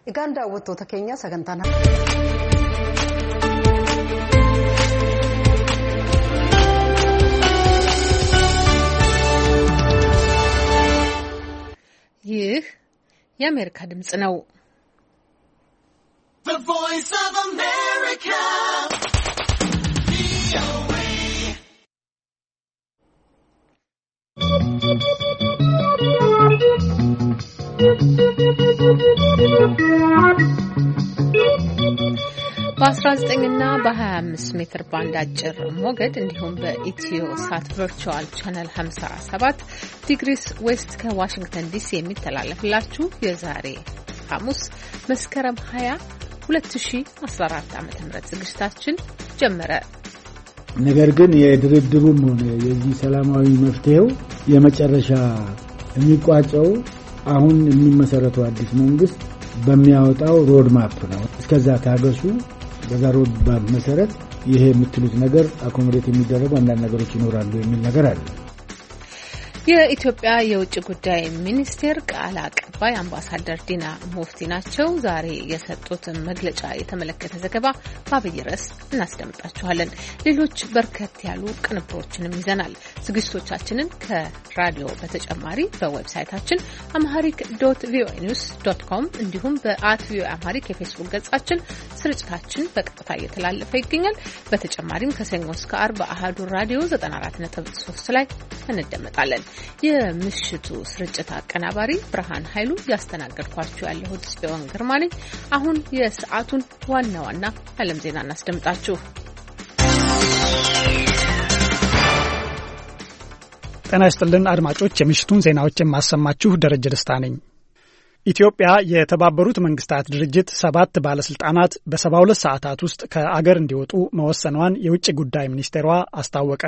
Egaan daawwattoota keenya sagantaan ይህ የአሜሪካ ድምጽ ነው። The Voice of America. በ19 እና በ25 ሜትር ባንድ አጭር ሞገድ እንዲሁም በኢትዮ ሳት ቨርቹዋል ቻናል 57 ዲግሪስ ዌስት ከዋሽንግተን ዲሲ የሚተላለፍላችሁ የዛሬ ሐሙስ መስከረም 20 2014 ዓ.ም ዝግጅታችን ጀመረ። ነገር ግን የድርድሩም ሆነ የዚህ ሰላማዊ መፍትሄው የመጨረሻ የሚቋጨው አሁን የሚመሰረተው አዲስ መንግስት በሚያወጣው ሮድ ማፕ ነው። እስከዛ ታገሱ። በዛ ሮድ ማፕ መሰረት ይሄ የምትሉት ነገር አኮሞዴት የሚደረጉ አንዳንድ ነገሮች ይኖራሉ የሚል ነገር አለ። የኢትዮጵያ የውጭ ጉዳይ ሚኒስቴር ቃል አቀባይ አምባሳደር ዲና ሙፍቲ ናቸው። ዛሬ የሰጡት መግለጫ የተመለከተ ዘገባ በአብይ ርዕስ እናስደምጣችኋለን። ሌሎች በርከት ያሉ ቅንብሮችንም ይዘናል። ዝግጅቶቻችንን ከራዲዮ በተጨማሪ በዌብሳይታችን amharic.voanews.com እንዲሁም @voaamharic የፌስቡክ ገጻችን ስርጭታችን በቀጥታ እየተላለፈ ይገኛል። በተጨማሪም ከሰኞ እስከ ዓርብ በአሃዱ ራዲዮ 94.3 ላይ እንደመጣለን። የምሽቱ ስርጭት አቀናባሪ ብርሃን ኃይሉ፣ ያስተናገድኳችሁ ያለሁት ጽዮን ግርማ ነኝ። አሁን የሰዓቱን ዋና ዋና ዓለም ዜና እናስደምጣችሁ። ጤና ይስጥልን አድማጮች፣ የምሽቱን ዜናዎች የማሰማችሁ ደረጀ ደስታ ነኝ። ኢትዮጵያ የተባበሩት መንግስታት ድርጅት 7 ባለስልጣናት በ72 ሰዓታት ውስጥ ከአገር እንዲወጡ መወሰኗን የውጭ ጉዳይ ሚኒስቴሯ አስታወቀ።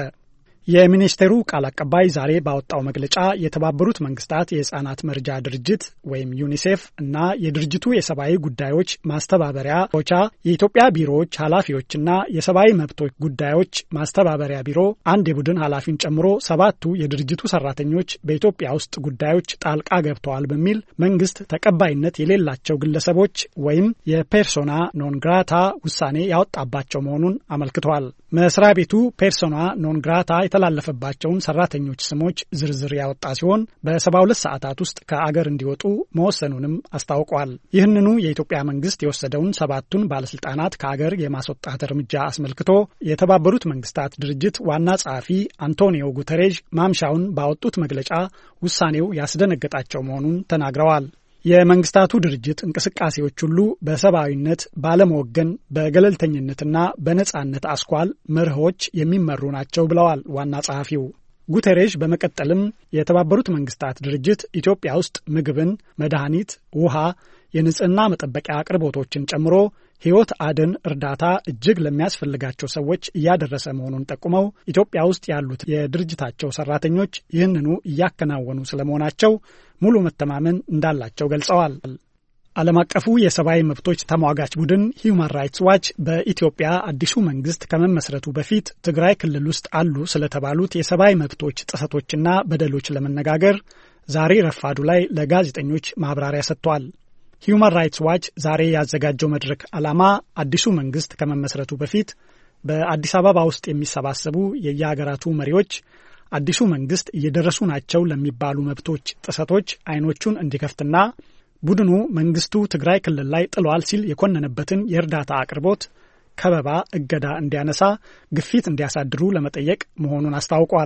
የሚኒስቴሩ ቃል አቀባይ ዛሬ ባወጣው መግለጫ የተባበሩት መንግስታት የህፃናት መርጃ ድርጅት ወይም ዩኒሴፍ እና የድርጅቱ የሰብአዊ ጉዳዮች ማስተባበሪያ ኦቻ፣ የኢትዮጵያ ቢሮዎች ኃላፊዎችና የሰብአዊ መብቶች ጉዳዮች ማስተባበሪያ ቢሮ አንድ የቡድን ኃላፊን ጨምሮ 7ቱ የድርጅቱ ሰራተኞች በኢትዮጵያ ውስጥ ጉዳዮች ጣልቃ ገብተዋል በሚል መንግስት ተቀባይነት የሌላቸው ግለሰቦች ወይም የፔርሶና ኖን ግራታ ውሳኔ ያወጣባቸው መሆኑን አመልክቷል። መስሪያ ቤቱ ፔርሶና ኖን ግራታ የተላለፈባቸውን ሰራተኞች ስሞች ዝርዝር ያወጣ ሲሆን በ72 ሰዓታት ውስጥ ከአገር እንዲወጡ መወሰኑንም አስታውቋል። ይህንኑ የኢትዮጵያ መንግስት የወሰደውን 7ቱን ባለስልጣናት ከአገር የማስወጣት እርምጃ አስመልክቶ የተባበሩት መንግስታት ድርጅት ዋና ጸሐፊ አንቶኒዮ ጉተሬዥ ማምሻውን ባወጡት መግለጫ ውሳኔው ያስደነገጣቸው መሆኑን ተናግረዋል። የመንግስታቱ ድርጅት እንቅስቃሴዎች ሁሉ በሰብአዊነት፣ ባለመወገን፣ በገለልተኝነትና በነጻነት አስኳል መርሆች የሚመሩ ናቸው ብለዋል ዋና ጸሐፊው። ጉተሬዥ በመቀጠልም የተባበሩት መንግስታት ድርጅት ኢትዮጵያ ውስጥ ምግብን፣ መድኃኒት፣ ውሃ፣ የንጽህና መጠበቂያ አቅርቦቶችን ጨምሮ ሕይወት አድን እርዳታ እጅግ ለሚያስፈልጋቸው ሰዎች እያደረሰ መሆኑን ጠቁመው ኢትዮጵያ ውስጥ ያሉት የድርጅታቸው ሰራተኞች ይህንኑ እያከናወኑ ስለመሆናቸው ሙሉ መተማመን እንዳላቸው ገልጸዋል። ዓለም አቀፉ የሰብአዊ መብቶች ተሟጋች ቡድን ሂዩማን ራይትስ ዋች በኢትዮጵያ አዲሱ መንግስት ከመመስረቱ በፊት ትግራይ ክልል ውስጥ አሉ ስለተባሉት የሰብአዊ መብቶች ጥሰቶችና በደሎች ለመነጋገር ዛሬ ረፋዱ ላይ ለጋዜጠኞች ማብራሪያ ሰጥቷል። ሂዩማን ራይትስ ዋች ዛሬ ያዘጋጀው መድረክ ዓላማ አዲሱ መንግስት ከመመስረቱ በፊት በአዲስ አበባ ውስጥ የሚሰባሰቡ የየሀገራቱ መሪዎች አዲሱ መንግስት እየደረሱ ናቸው ለሚባሉ መብቶች ጥሰቶች አይኖቹን እንዲከፍትና ቡድኑ መንግስቱ ትግራይ ክልል ላይ ጥሏል ሲል የኮነነበትን የእርዳታ አቅርቦት ከበባ፣ እገዳ እንዲያነሳ ግፊት እንዲያሳድሩ ለመጠየቅ መሆኑን አስታውቋል።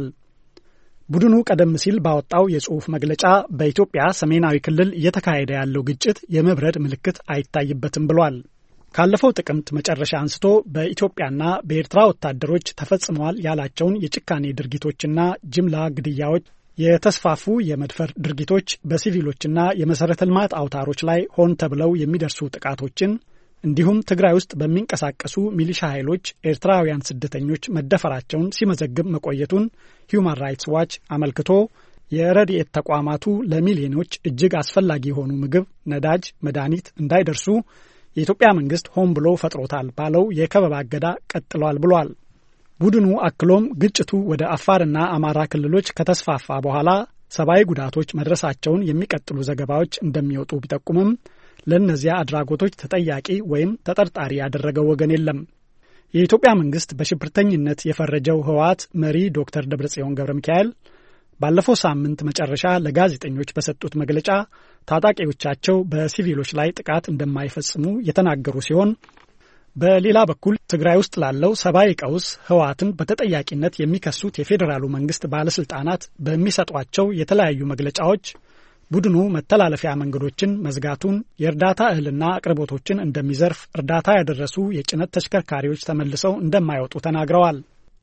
ቡድኑ ቀደም ሲል ባወጣው የጽሑፍ መግለጫ በኢትዮጵያ ሰሜናዊ ክልል እየተካሄደ ያለው ግጭት የመብረድ ምልክት አይታይበትም ብሏል። ካለፈው ጥቅምት መጨረሻ አንስቶ በኢትዮጵያና በኤርትራ ወታደሮች ተፈጽመዋል ያላቸውን የጭካኔ ድርጊቶችና ጅምላ ግድያዎች፣ የተስፋፉ የመድፈር ድርጊቶች፣ በሲቪሎችና የመሰረተ ልማት አውታሮች ላይ ሆን ተብለው የሚደርሱ ጥቃቶችን እንዲሁም ትግራይ ውስጥ በሚንቀሳቀሱ ሚሊሻ ኃይሎች ኤርትራውያን ስደተኞች መደፈራቸውን ሲመዘግብ መቆየቱን ሂዩማን ራይትስ ዋች አመልክቶ የረድኤት ተቋማቱ ለሚሊዮኖች እጅግ አስፈላጊ የሆኑ ምግብ፣ ነዳጅ፣ መድኃኒት እንዳይደርሱ የኢትዮጵያ መንግስት ሆን ብሎ ፈጥሮታል ባለው የከበባ እገዳ ቀጥሏል ብሏል። ቡድኑ አክሎም ግጭቱ ወደ አፋርና አማራ ክልሎች ከተስፋፋ በኋላ ሰብአዊ ጉዳቶች መድረሳቸውን የሚቀጥሉ ዘገባዎች እንደሚወጡ ቢጠቁምም ለእነዚያ አድራጎቶች ተጠያቂ ወይም ተጠርጣሪ ያደረገው ወገን የለም። የኢትዮጵያ መንግስት በሽብርተኝነት የፈረጀው ህወሓት መሪ ዶክተር ደብረጽዮን ገብረሚካኤል ባለፈው ሳምንት መጨረሻ ለጋዜጠኞች በሰጡት መግለጫ ታጣቂዎቻቸው በሲቪሎች ላይ ጥቃት እንደማይፈጽሙ የተናገሩ ሲሆን በሌላ በኩል ትግራይ ውስጥ ላለው ሰብአዊ ቀውስ ህወሓትን በተጠያቂነት የሚከሱት የፌዴራሉ መንግስት ባለስልጣናት በሚሰጧቸው የተለያዩ መግለጫዎች ቡድኑ መተላለፊያ መንገዶችን መዝጋቱን፣ የእርዳታ እህልና አቅርቦቶችን እንደሚዘርፍ፣ እርዳታ ያደረሱ የጭነት ተሽከርካሪዎች ተመልሰው እንደማይወጡ ተናግረዋል።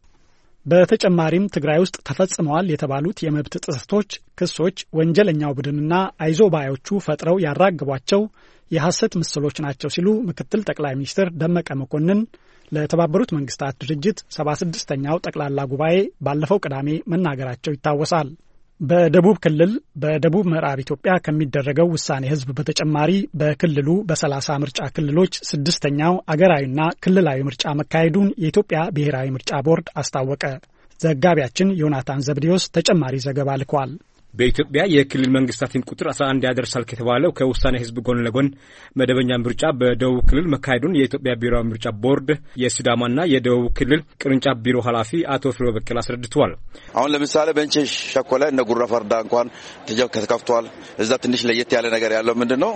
በተጨማሪም ትግራይ ውስጥ ተፈጽመዋል የተባሉት የመብት ጥሰቶች ክሶች ወንጀለኛው ቡድንና አይዞባዮቹ ፈጥረው ያራግቧቸው የሐሰት ምስሎች ናቸው ሲሉ ምክትል ጠቅላይ ሚኒስትር ደመቀ መኮንን ለተባበሩት መንግስታት ድርጅት 76ኛው ጠቅላላ ጉባኤ ባለፈው ቅዳሜ መናገራቸው ይታወሳል። በደቡብ ክልል በደቡብ ምዕራብ ኢትዮጵያ ከሚደረገው ውሳኔ ህዝብ በተጨማሪ በክልሉ በ30 ምርጫ ክልሎች 6ኛው አገራዊና ክልላዊ ምርጫ መካሄዱን የኢትዮጵያ ብሔራዊ ምርጫ ቦርድ አስታወቀ። ዘጋቢያችን ዮናታን ዘብዲዮስ ተጨማሪ ዘገባ ልኳል። በኢትዮጵያ የክልል መንግስታትን ቁጥር 11 ያደርሳል ከተባለው ከውሳኔ ህዝብ ጎን ለጎን መደበኛ ምርጫ በደቡብ ክልል መካሄዱን የኢትዮጵያ ብሔራዊ ምርጫ ቦርድ የሲዳማና የደቡብ ክልል ቅርንጫፍ ቢሮ ኃላፊ አቶ ፍሬው በቀለ አስረድተዋል። አሁን ለምሳሌ በእንቼ ሸኮለ እነ ጉራ ፈርዳ እንኳን ተከፍቷል። እዛ ትንሽ ለየት ያለ ነገር ያለው ምንድነው?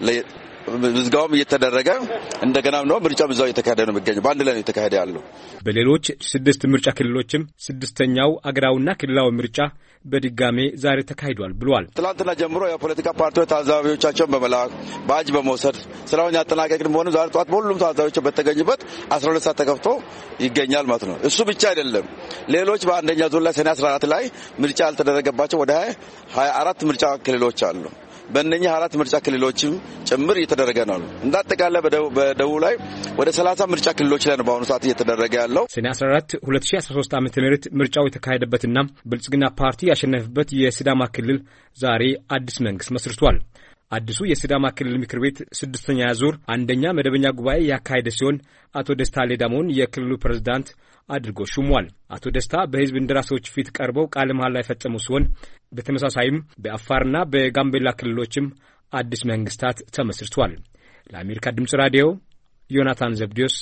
ምዝጋውም እየተደረገ እንደገናም ነው ምርጫው በዛው እየተካሄደ ነው የሚገኘው። በአንድ ላይ ነው እየተካሄደ ያለው። በሌሎች 6 ምርጫ ክልሎችም 6ኛው አገራዊና ክልላዊ ምርጫ በድጋሜ ዛሬ ተካሂዷል ብሏል። ትላንትና ጀምሮ የፖለቲካ ፓርቲዎች ታዛቢዎቻቸውን በመላክ ባጅ በመውሰድ ስራውን ያጠናቀቅን መሆኑ ዛሬ ጠዋት በሁሉም ታዛቢዎች በተገኙበት 12 ሰዓት ተከፍቶ ይገኛል ማለት ነው። እሱ ብቻ አይደለም። ሌሎች በአንደኛ ዙር ላይ ሰኔ 14 ላይ ምርጫ ያልተደረገባቸው ወደ 24 ምርጫ ክልሎች አሉ። በእነኛ 24 ምርጫ ክልሎችም ጭምር እየተደረገ ነው። እንዳጠቃላይ በደቡብ ላይ ወደ 30 ምርጫ ክልሎች ላይ ነው በአሁኑ ሰዓት እየተደረገ ያለው። ሰኔ 14 2013 ዓ.ም ምርጫው የተካሄደበትና ብልጽግና ፓርቲ ያሸነፈበት የሲዳማ ክልል ዛሬ አዲስ መንግስት መስርቷል። አዲሱ የሲዳማ ክልል ምክር ቤት 6ኛ ዙር አንደኛ መደበኛ ጉባኤ ያካሄደ ሲሆን አቶ ደስታ ሌዳሞን የክልሉ ፕሬዝዳንት አድርጎ ሹሟል። አቶ ደስታ በህዝብ እንደራሴዎች ፊት ቀርበው ቃለ መሃላ ላይ ፈጸሙ ሲሆን በተመሳሳይም በአፋርና በጋምቤላ ክልሎችም አዲስ መንግስታት ተመስርቷል። ለአሜሪካ ድምጽ ራዲዮ ዮናታን ዘብዲዮስ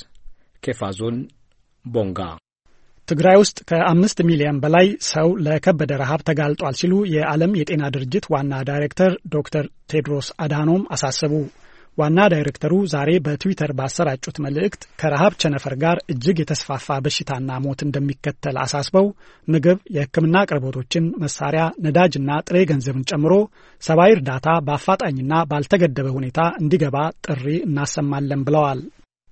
ከፋዞን ቦንጋ። ትግራይ ውስጥ ከ5 ሚሊዮን በላይ ሰው ለከበደ ረሃብ ተጋልጧል ሲሉ የዓለም የጤና ድርጅት ዋና ዳይሬክተር ዶክተር ቴድሮስ አድሃኖም አሳሰቡ። ዋና ዳይሬክተሩ ዛሬ በትዊተር ባሰራጩት መልእክት ከረሃብ ቸነፈር ጋር እጅግ የተስፋፋ በሽታና ሞት እንደሚከተል አሳስበው ምግብ፣ የሕክምና አቅርቦቶችን፣ መሳሪያ፣ ነዳጅና ጥሬ ገንዘብን ጨምሮ ሰብአዊ እርዳታ በአፋጣኝና ባልተገደበ ሁኔታ እንዲገባ ጥሪ እናሰማለን ብለዋል።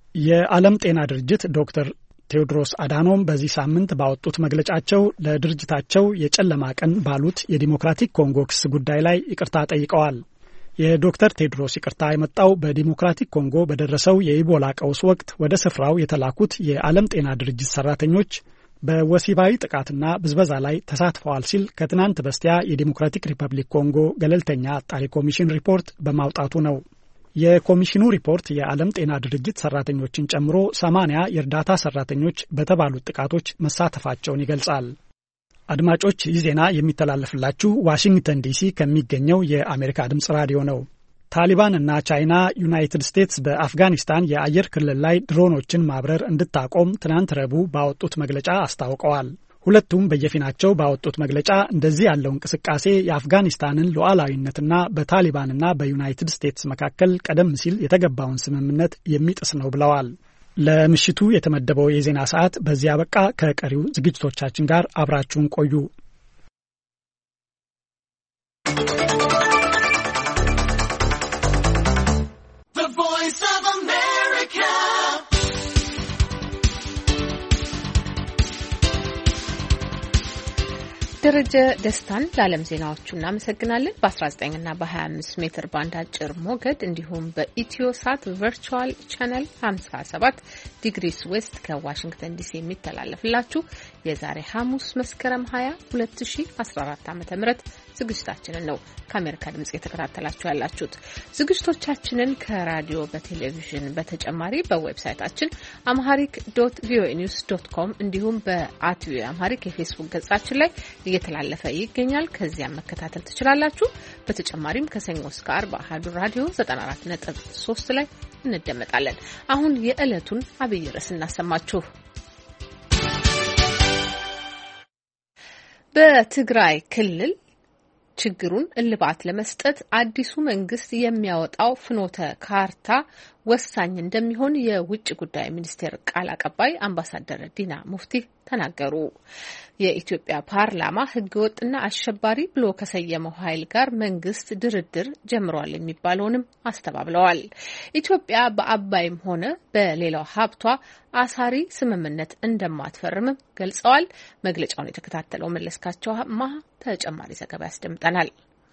የዓለም ጤና ድርጅት ዶክተር ቴዎድሮስ አድሃኖም በዚህ ሳምንት ባወጡት መግለጫቸው ለድርጅታቸው የጨለማ ቀን ባሉት የዲሞክራቲክ ኮንጎ ክስ ጉዳይ ላይ ይቅርታ ጠይቀዋል። የዶክተር ቴድሮስ ይቅርታ የመጣው በዲሞክራቲክ ኮንጎ በደረሰው የኢቦላ ቀውስ ወቅት ወደ ስፍራው የተላኩት የዓለም ጤና ድርጅት ሰራተኞች በወሲባዊ ጥቃትና ብዝበዛ ላይ ተሳትፈዋል ሲል ከትናንት በስቲያ የዲሞክራቲክ ሪፐብሊክ ኮንጎ ገለልተኛ አጣሪ ኮሚሽን ሪፖርት በማውጣቱ ነው። የኮሚሽኑ ሪፖርት የዓለም ጤና ድርጅት ሰራተኞችን ጨምሮ 80 የእርዳታ ሰራተኞች በተባሉት ጥቃቶች መሳተፋቸውን ይገልጻል። አድማጮች፣ ይህ ዜና የሚተላለፍላችሁ ዋሽንግተን ዲሲ ከሚገኘው የአሜሪካ ድምጽ ራዲዮ ነው። ታሊባን እና ቻይና ዩናይትድ ስቴትስ በአፍጋኒስታን የአየር ክልል ላይ ድሮኖችን ማብረር እንድታቆም ትናንት ረቡዕ ባወጡት መግለጫ አስታውቀዋል። ሁለቱም በየፊናቸው ባወጡት መግለጫ እንደዚህ ያለው እንቅስቃሴ የአፍጋኒስታንን ሉዓላዊነትና በታሊባንና በዩናይትድ ስቴትስ መካከል ቀደም ሲል የተገባውን ስምምነት የሚጥስ ነው ብለዋል። ለምሽቱ የተመደበው የዜና ሰዓት በዚያ በቃ። ከቀሪው ዝግጅቶቻችን ጋር አብራችሁን ቆዩ። ደረጀ ደስታን ለዓለም ዜናዎቹ እናመሰግናለን። በ19 እና በ25 ሜትር ባንድ አጭር ሞገድ እንዲሁም በኢትዮሳት ቨርቹዋል ቻነል 57 ዲግሪስ ዌስት ከዋሽንግተን ዲሲ የሚተላለፍላችሁ የዛሬ ሐሙስ መስከረም 20 2014 ዓ.ም ዝግጅታችንን ነው ከአሜሪካ ድምጽ የተከታተላችሁ ያላችሁት። ዝግጅቶቻችንን ከራዲዮ በቴሌቪዥን በተጨማሪ በዌብሳይታችን amharic.voanews.com እንዲሁም በ@voaamharic የፌስቡክ ገጻችን ላይ እየተላለፈ ይገኛል። ከዚያም መከታተል ትችላላችሁ። በተጨማሪም ከሰኞ እስከ ዓርብ በአሃዱ ራዲዮ 94.3 ላይ እንደመጣለን። አሁን የዕለቱን አብይ ርዕስ እናሰማችሁ። በትግራይ ክልል ችግሩን እልባት ለመስጠት አዲሱ መንግስት የሚያወጣው ፍኖተ ካርታ ወሳኝ እንደሚሆን የውጭ ጉዳይ ሚኒስቴር ቃል አቀባይ አምባሳደር ዲና ሙፍቲ ተናገሩ። የኢትዮጵያ ፓርላማ ህገወጥና አሸባሪ ብሎ ከሰየመው ኃይል ጋር መንግስት ድርድር ጀምሯል የሚባለውንም አስተባብለዋል። ኢትዮጵያ በአባይም ሆነ በሌላው ሀብቷ አሳሪ ስምምነት እንደማትፈርምም ገልጸዋል። መግለጫውን የተከታተለው መለስካቸው ተጨማሪ ዘገባ ያስደምጠናል።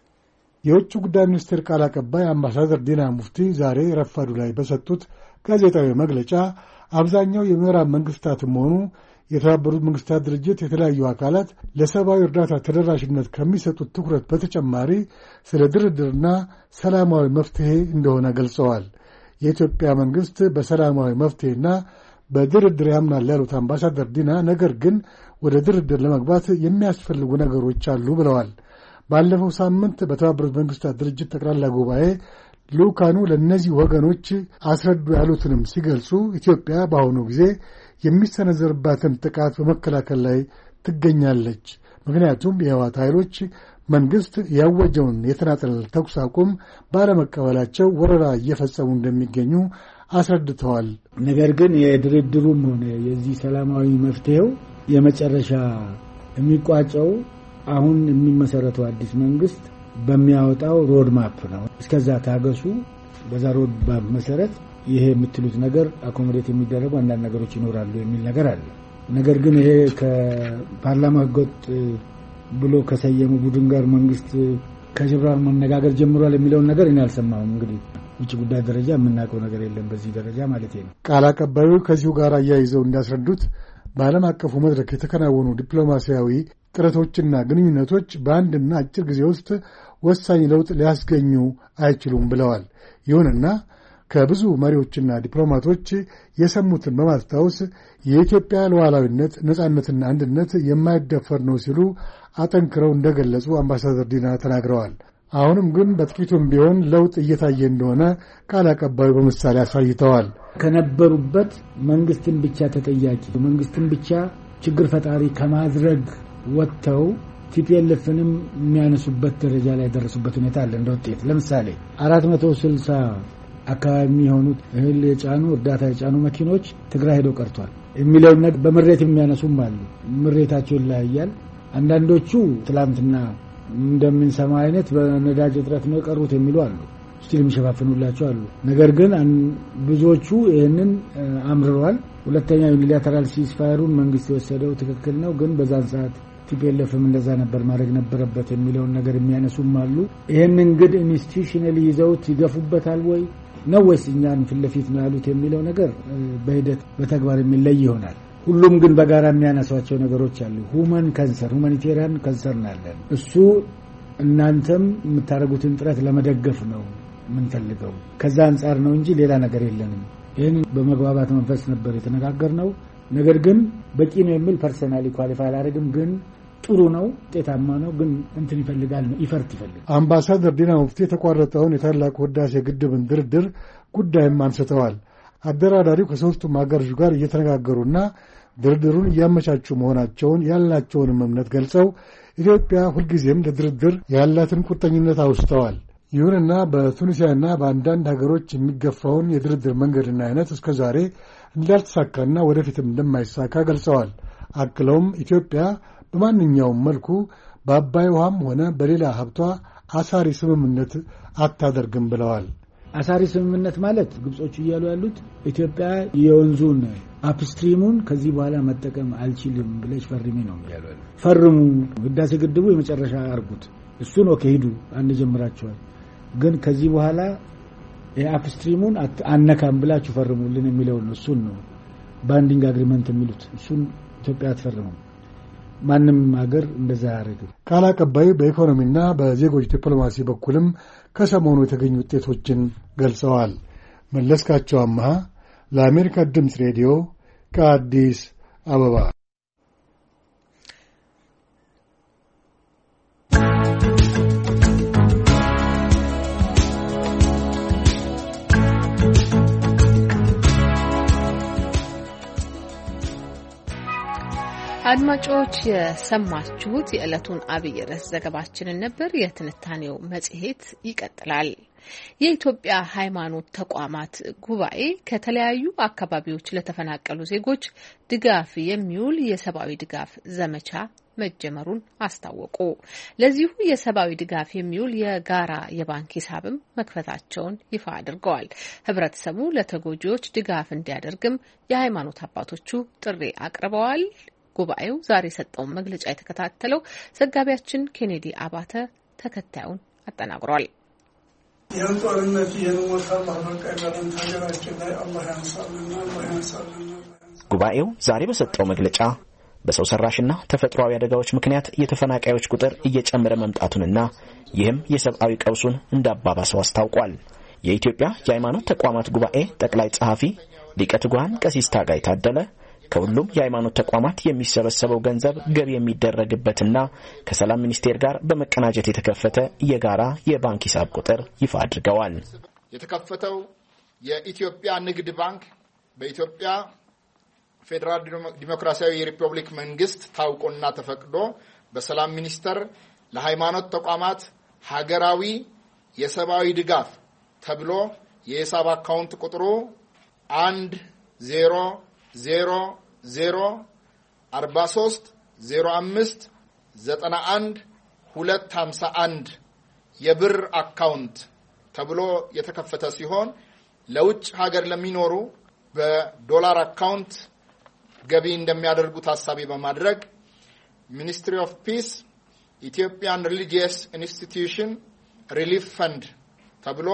የውጭ ጉዳይ ሚኒስቴር ቃል አቀባይ አምባሳደር ዲና ሙፍቲ ዛሬ ረፋዱ ላይ በሰጡት ጋዜጣዊ መግለጫ አብዛኛው የምዕራብ መንግስታትም ሆኑ የተባበሩት መንግስታት ድርጅት የተለያዩ አካላት ለሰብአዊ እርዳታ ተደራሽነት ከሚሰጡት ትኩረት በተጨማሪ ስለ ድርድርና ሰላማዊ መፍትሄ እንደሆነ ገልጸዋል። የኢትዮጵያ መንግስት በሰላማዊ መፍትሄና በድርድር ያምናል ያሉት አምባሳደር ዲና ነገር ግን ወደ ድርድር ለመግባት የሚያስፈልጉ ነገሮች አሉ ብለዋል። ባለፈው ሳምንት በተባበሩት መንግስታት ድርጅት ጠቅላላ ጉባኤ ልኡካኑ ለእነዚህ ወገኖች አስረዱ ያሉትንም ሲገልጹ ኢትዮጵያ በአሁኑ ጊዜ የሚሰነዘርባትን ጥቃት በመከላከል ላይ ትገኛለች። ምክንያቱም የህወሓት ኃይሎች መንግስት ያወጀውን የተናጠል ተኩስ አቁም ባለመቀበላቸው ወረራ እየፈጸሙ እንደሚገኙ አስረድተዋል። ነገር ግን የድርድሩም ሆነ የዚህ ሰላማዊ መፍትሄው የመጨረሻ የሚቋጨው አሁን የሚመሰረተው አዲስ መንግስት በሚያወጣው ሮድ ማፕ ነው። እስከዛ ታገሱ። በዛ ሮድ ማፕ መሰረት ይሄ የምትሉት ነገር አኮሞዴት የሚደረጉ አንዳንድ ነገሮች ይኖራሉ የሚል ነገር አለ። ነገር ግን ይሄ ከፓርላማ ህገወጥ ብሎ ከሰየሙ ቡድን ጋር መንግስት ከጅብራር መነጋገር ጀምሯል የሚለውን ነገር እኔ አልሰማሁም። እንግዲህ ውጭ ጉዳይ ደረጃ የምናውቀው ነገር የለም በዚህ ደረጃ ማለት ነው። ቃል አቀባዩ ከዚሁ ጋር አያይዘው እንዳስረዱት በዓለም አቀፉ መድረክ የተከናወኑ ዲፕሎማሲያዊ ጥረቶችና ግንኙነቶች በአንድና አጭር ጊዜ ውስጥ ወሳኝ ለውጥ ሊያስገኙ አይችሉም ብለዋል። ይሁንና ከብዙ መሪዎችና ዲፕሎማቶች የሰሙትን በማስታወስ የኢትዮጵያ ሉዓላዊነት፣ ነጻነትና አንድነት የማይደፈር ነው ሲሉ አጠንክረው እንደገለጹ አምባሳደር ዲና ተናግረዋል። አሁንም ግን በጥቂቱም ቢሆን ለውጥ እየታየ እንደሆነ ቃል አቀባዩ በምሳሌ አሳይተዋል። ከነበሩበት መንግስትን ብቻ ተጠያቂ መንግስትን ብቻ ችግር ፈጣሪ ከማድረግ ወጥተው ቲፒኤልኤፍንም የሚያነሱበት ደረጃ ላይ ደረሱበት ሁኔታ አለ። እንደውጤት ለምሳሌ 460 አካባቢ የሚሆኑት እህል የጫኑ እርዳታ የጫኑ መኪኖች ትግራይ ሄደው ቀርቷል የሚለው ነገር በምሬት የሚያነሱም አሉ። ምሬታቸው ይለያያል። አንዳንዶቹ ትላንትና እንደምንሰማ አይነት በነዳጅ እጥረት ነው የቀሩት የሚሉ አሉ። ስቲል የሚሸፋፍኑላቸው አሉ። ነገር ግን ብዙዎቹ ይህንን አምርረዋል። ሁለተኛ ዩኒላተራል ሲስፋየሩን መንግስት የወሰደው ትክክል ነው፣ ግን በዛን ሰዓት ቲፒኤልኤፍም እንደዛ ነበር ማድረግ ነበረበት የሚለውን ነገር የሚያነሱም አሉ። ይህንን ግን ኢንስቲትዩሽናሊ ይዘውት ይገፉበታል ወይ ነው ወይስ እኛን ፊት ለፊት ነው ያሉት የሚለው ነገር በሂደት በተግባር የሚለይ ይሆናል። ሁሉም ግን በጋራ የሚያነሷቸው ነገሮች አሉ። ሁማኒቴሪያን ከንሰር አለን። እሱ እናንተም የምታደርጉትን ጥረት ለመደገፍ ነው የምንፈልገው። ከዛ አንጻር ነው እንጂ ሌላ ነገር የለንም። ይህን በመግባባት መንፈስ ነበር የተነጋገርነው። ነገር ግን በቂ ነው የሚል ፐርሰናሊ ኳሊፋይ አላደርግም። ግን ጥሩ ነው፣ ውጤታማ ነው፣ ግን እንትን ይፈልጋል ነው ኢፈርት ይፈልጋል። አምባሳደር ዲና ሙፍቲ የተቋረጠውን የታላቁ ህዳሴ ግድብን ድርድር ጉዳይም አንስተዋል። አደራዳሪው ከሶስቱም ሀገሮች ጋር እየተነጋገሩና ድርድሩን እያመቻቹ መሆናቸውን ያላቸውንም እምነት ገልጸው ኢትዮጵያ ሁልጊዜም ለድርድር ያላትን ቁርጠኝነት አውስተዋል። ይሁንና በቱኒሲያና በአንዳንድ ሀገሮች የሚገፋውን የድርድር መንገድና አይነት እስከዛሬ እንዳልተሳካና ወደፊትም እንደማይሳካ ገልጸዋል። አክለውም ኢትዮጵያ በማንኛውም መልኩ በአባይ ውሃም ሆነ በሌላ ሀብቷ አሳሪ ስምምነት አታደርግም ብለዋል። አሳሪ ስምምነት ማለት ግብጾቹ እያሉ ያሉት ኢትዮጵያ የወንዙን አፕስትሪሙን ከዚህ በኋላ መጠቀም አልችልም ብለሽ ፈርሚ ነው እያሉ ያሉት። ፈርሙ፣ ህዳሴ ግድቡ የመጨረሻ አርጉት፣ እሱን ኦኬ ሂዱ አንድ ጀምራችኋል፣ ግን ከዚህ በኋላ የአፕስትሪሙን አነካም ብላችሁ ፈርሙልን የሚለው ነው። እሱን ነው ባንዲንግ አግሪመንት የሚሉት። እሱን ኢትዮጵያ አትፈርሙም። ማንም ሀገር እንደዛ ያደርግም። ቃል አቀባዩ በኢኮኖሚና በዜጎች ዲፕሎማሲ በኩልም ከሰሞኑ የተገኙ ውጤቶችን ገልጸዋል። መለስካቸው አምሃ ለአሜሪካ ድምፅ ሬዲዮ ከአዲስ አበባ። አድማጮች የሰማችሁት የዕለቱን አብይ ርዕስ ዘገባችንን ነበር። የትንታኔው መጽሔት ይቀጥላል። የኢትዮጵያ ሃይማኖት ተቋማት ጉባኤ ከተለያዩ አካባቢዎች ለተፈናቀሉ ዜጎች ድጋፍ የሚውል የሰብአዊ ድጋፍ ዘመቻ መጀመሩን አስታወቁ። ለዚሁ የሰብአዊ ድጋፍ የሚውል የጋራ የባንክ ሂሳብም መክፈታቸውን ይፋ አድርገዋል። ህብረተሰቡ ለተጎጂዎች ድጋፍ እንዲያደርግም የሃይማኖት አባቶቹ ጥሪ አቅርበዋል። ጉባኤው ዛሬ የሰጠውን መግለጫ የተከታተለው ዘጋቢያችን ኬኔዲ አባተ ተከታዩን አጠናቅሯል። የጦርነት የሞት አላህ በቃ ይበለን ሀገራችን ላይ አላህ ያንሳልና። ጉባኤው ዛሬ በሰጠው መግለጫ በሰው ሰራሽና ተፈጥሯዊ አደጋዎች ምክንያት የተፈናቃዮች ቁጥር እየጨመረ መምጣቱንና ይህም የሰብአዊ ቀውሱን እንዳባባሰው አስታውቋል። የኢትዮጵያ የሃይማኖት ተቋማት ጉባኤ ጠቅላይ ጸሐፊ ሊቀ ትጉሃን ቀሲስ ታጋይ ታደለ ከሁሉም የሃይማኖት ተቋማት የሚሰበሰበው ገንዘብ ገቢ የሚደረግበትና ከሰላም ሚኒስቴር ጋር በመቀናጀት የተከፈተ የጋራ የባንክ ሂሳብ ቁጥር ይፋ አድርገዋል። የተከፈተው የኢትዮጵያ ንግድ ባንክ በኢትዮጵያ ፌዴራል ዲሞክራሲያዊ ሪፐብሊክ መንግስት ታውቆና ተፈቅዶ በሰላም ሚኒስቴር ለሃይማኖት ተቋማት ሀገራዊ የሰብአዊ ድጋፍ ተብሎ የሂሳብ አካውንት ቁጥሩ 100430591 የብር አካውንት ተብሎ የተከፈተ ሲሆን ለውጭ ሀገር ለሚኖሩ በዶላር አካውንት ገቢ እንደሚያደርጉ ታሳቢ በማድረግ ሚኒስትሪ ኦፍ ፒስ ኢትዮጵያን ሪሊጂየስ ኢንስቲትዩሽን ሪሊፍ ፈንድ ተብሎ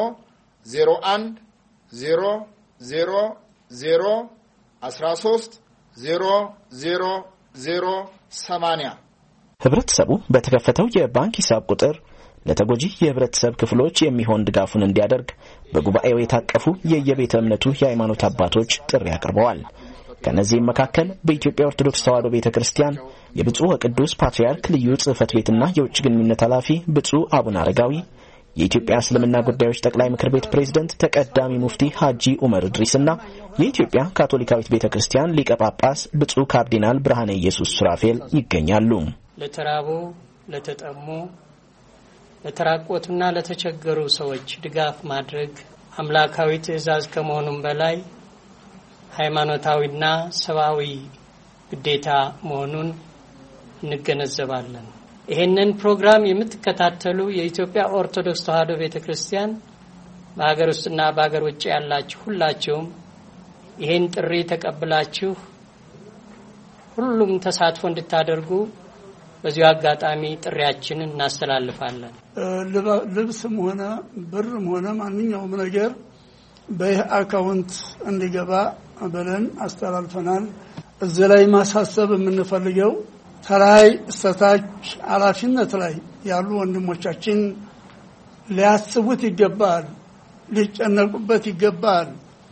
0100130080 ህብረተሰቡ በተከፈተው የባንክ ሂሳብ ቁጥር ለተጎጂ የህብረተሰብ ክፍሎች የሚሆን ድጋፉን እንዲያደርግ በጉባኤው የታቀፉ የየቤተ እምነቱ የሃይማኖት አባቶች ጥሪ አቅርበዋል። ከነዚህም መካከል በኢትዮጵያ ኦርቶዶክስ ተዋሕዶ ቤተክርስቲያን የብፁዕ ወቅዱስ ፓትርያርክ ልዩ ጽሕፈት ቤትና የውጭ ግንኙነት ኃላፊ ብፁዕ አቡነ አረጋዊ፣ የኢትዮጵያ እስልምና ጉዳዮች ጠቅላይ ምክር ቤት ፕሬዝዳንት ተቀዳሚ ሙፍቲ ሐጂ ዑመር ኢድሪስና የኢትዮጵያ ካቶሊካዊት ቤተክርስቲያን ሊቀ ጳጳስ ብፁዕ ካርዲናል ብርሃነ ኢየሱስ ሱራፌል ይገኛሉ። ለተራቡ፣ ለተጠሙ፣ ለተራቆቱና ለተቸገሩ ሰዎች ድጋፍ ማድረግ አምላካዊ ትእዛዝ ከመሆኑም በላይ ሃይማኖታዊና ሰብአዊ ግዴታ መሆኑን እንገነዘባለን። ይሄንን ፕሮግራም የምትከታተሉ የኢትዮጵያ ኦርቶዶክስ ተዋሕዶ ቤተክርስቲያን በሀገር ውስጥና በሀገር ውጭ ያላችሁ ሁላችሁም ይሄን ጥሪ ተቀብላችሁ ሁሉም ተሳትፎ እንድታደርጉ በዚሁ አጋጣሚ ጥሪያችንን እናስተላልፋለን። ልብስም ሆነ ብርም ሆነ ማንኛውም ነገር በአካውንት እንዲገባ ብለን አስተላልፈናል። እዚህ ላይ ማሳሰብ የምንፈልገው ተራይ እስተታች ኃላፊነት ላይ ያሉ ወንድሞቻችን ሊያስቡት ይገባል፣ ሊጨነቁበት ይገባል።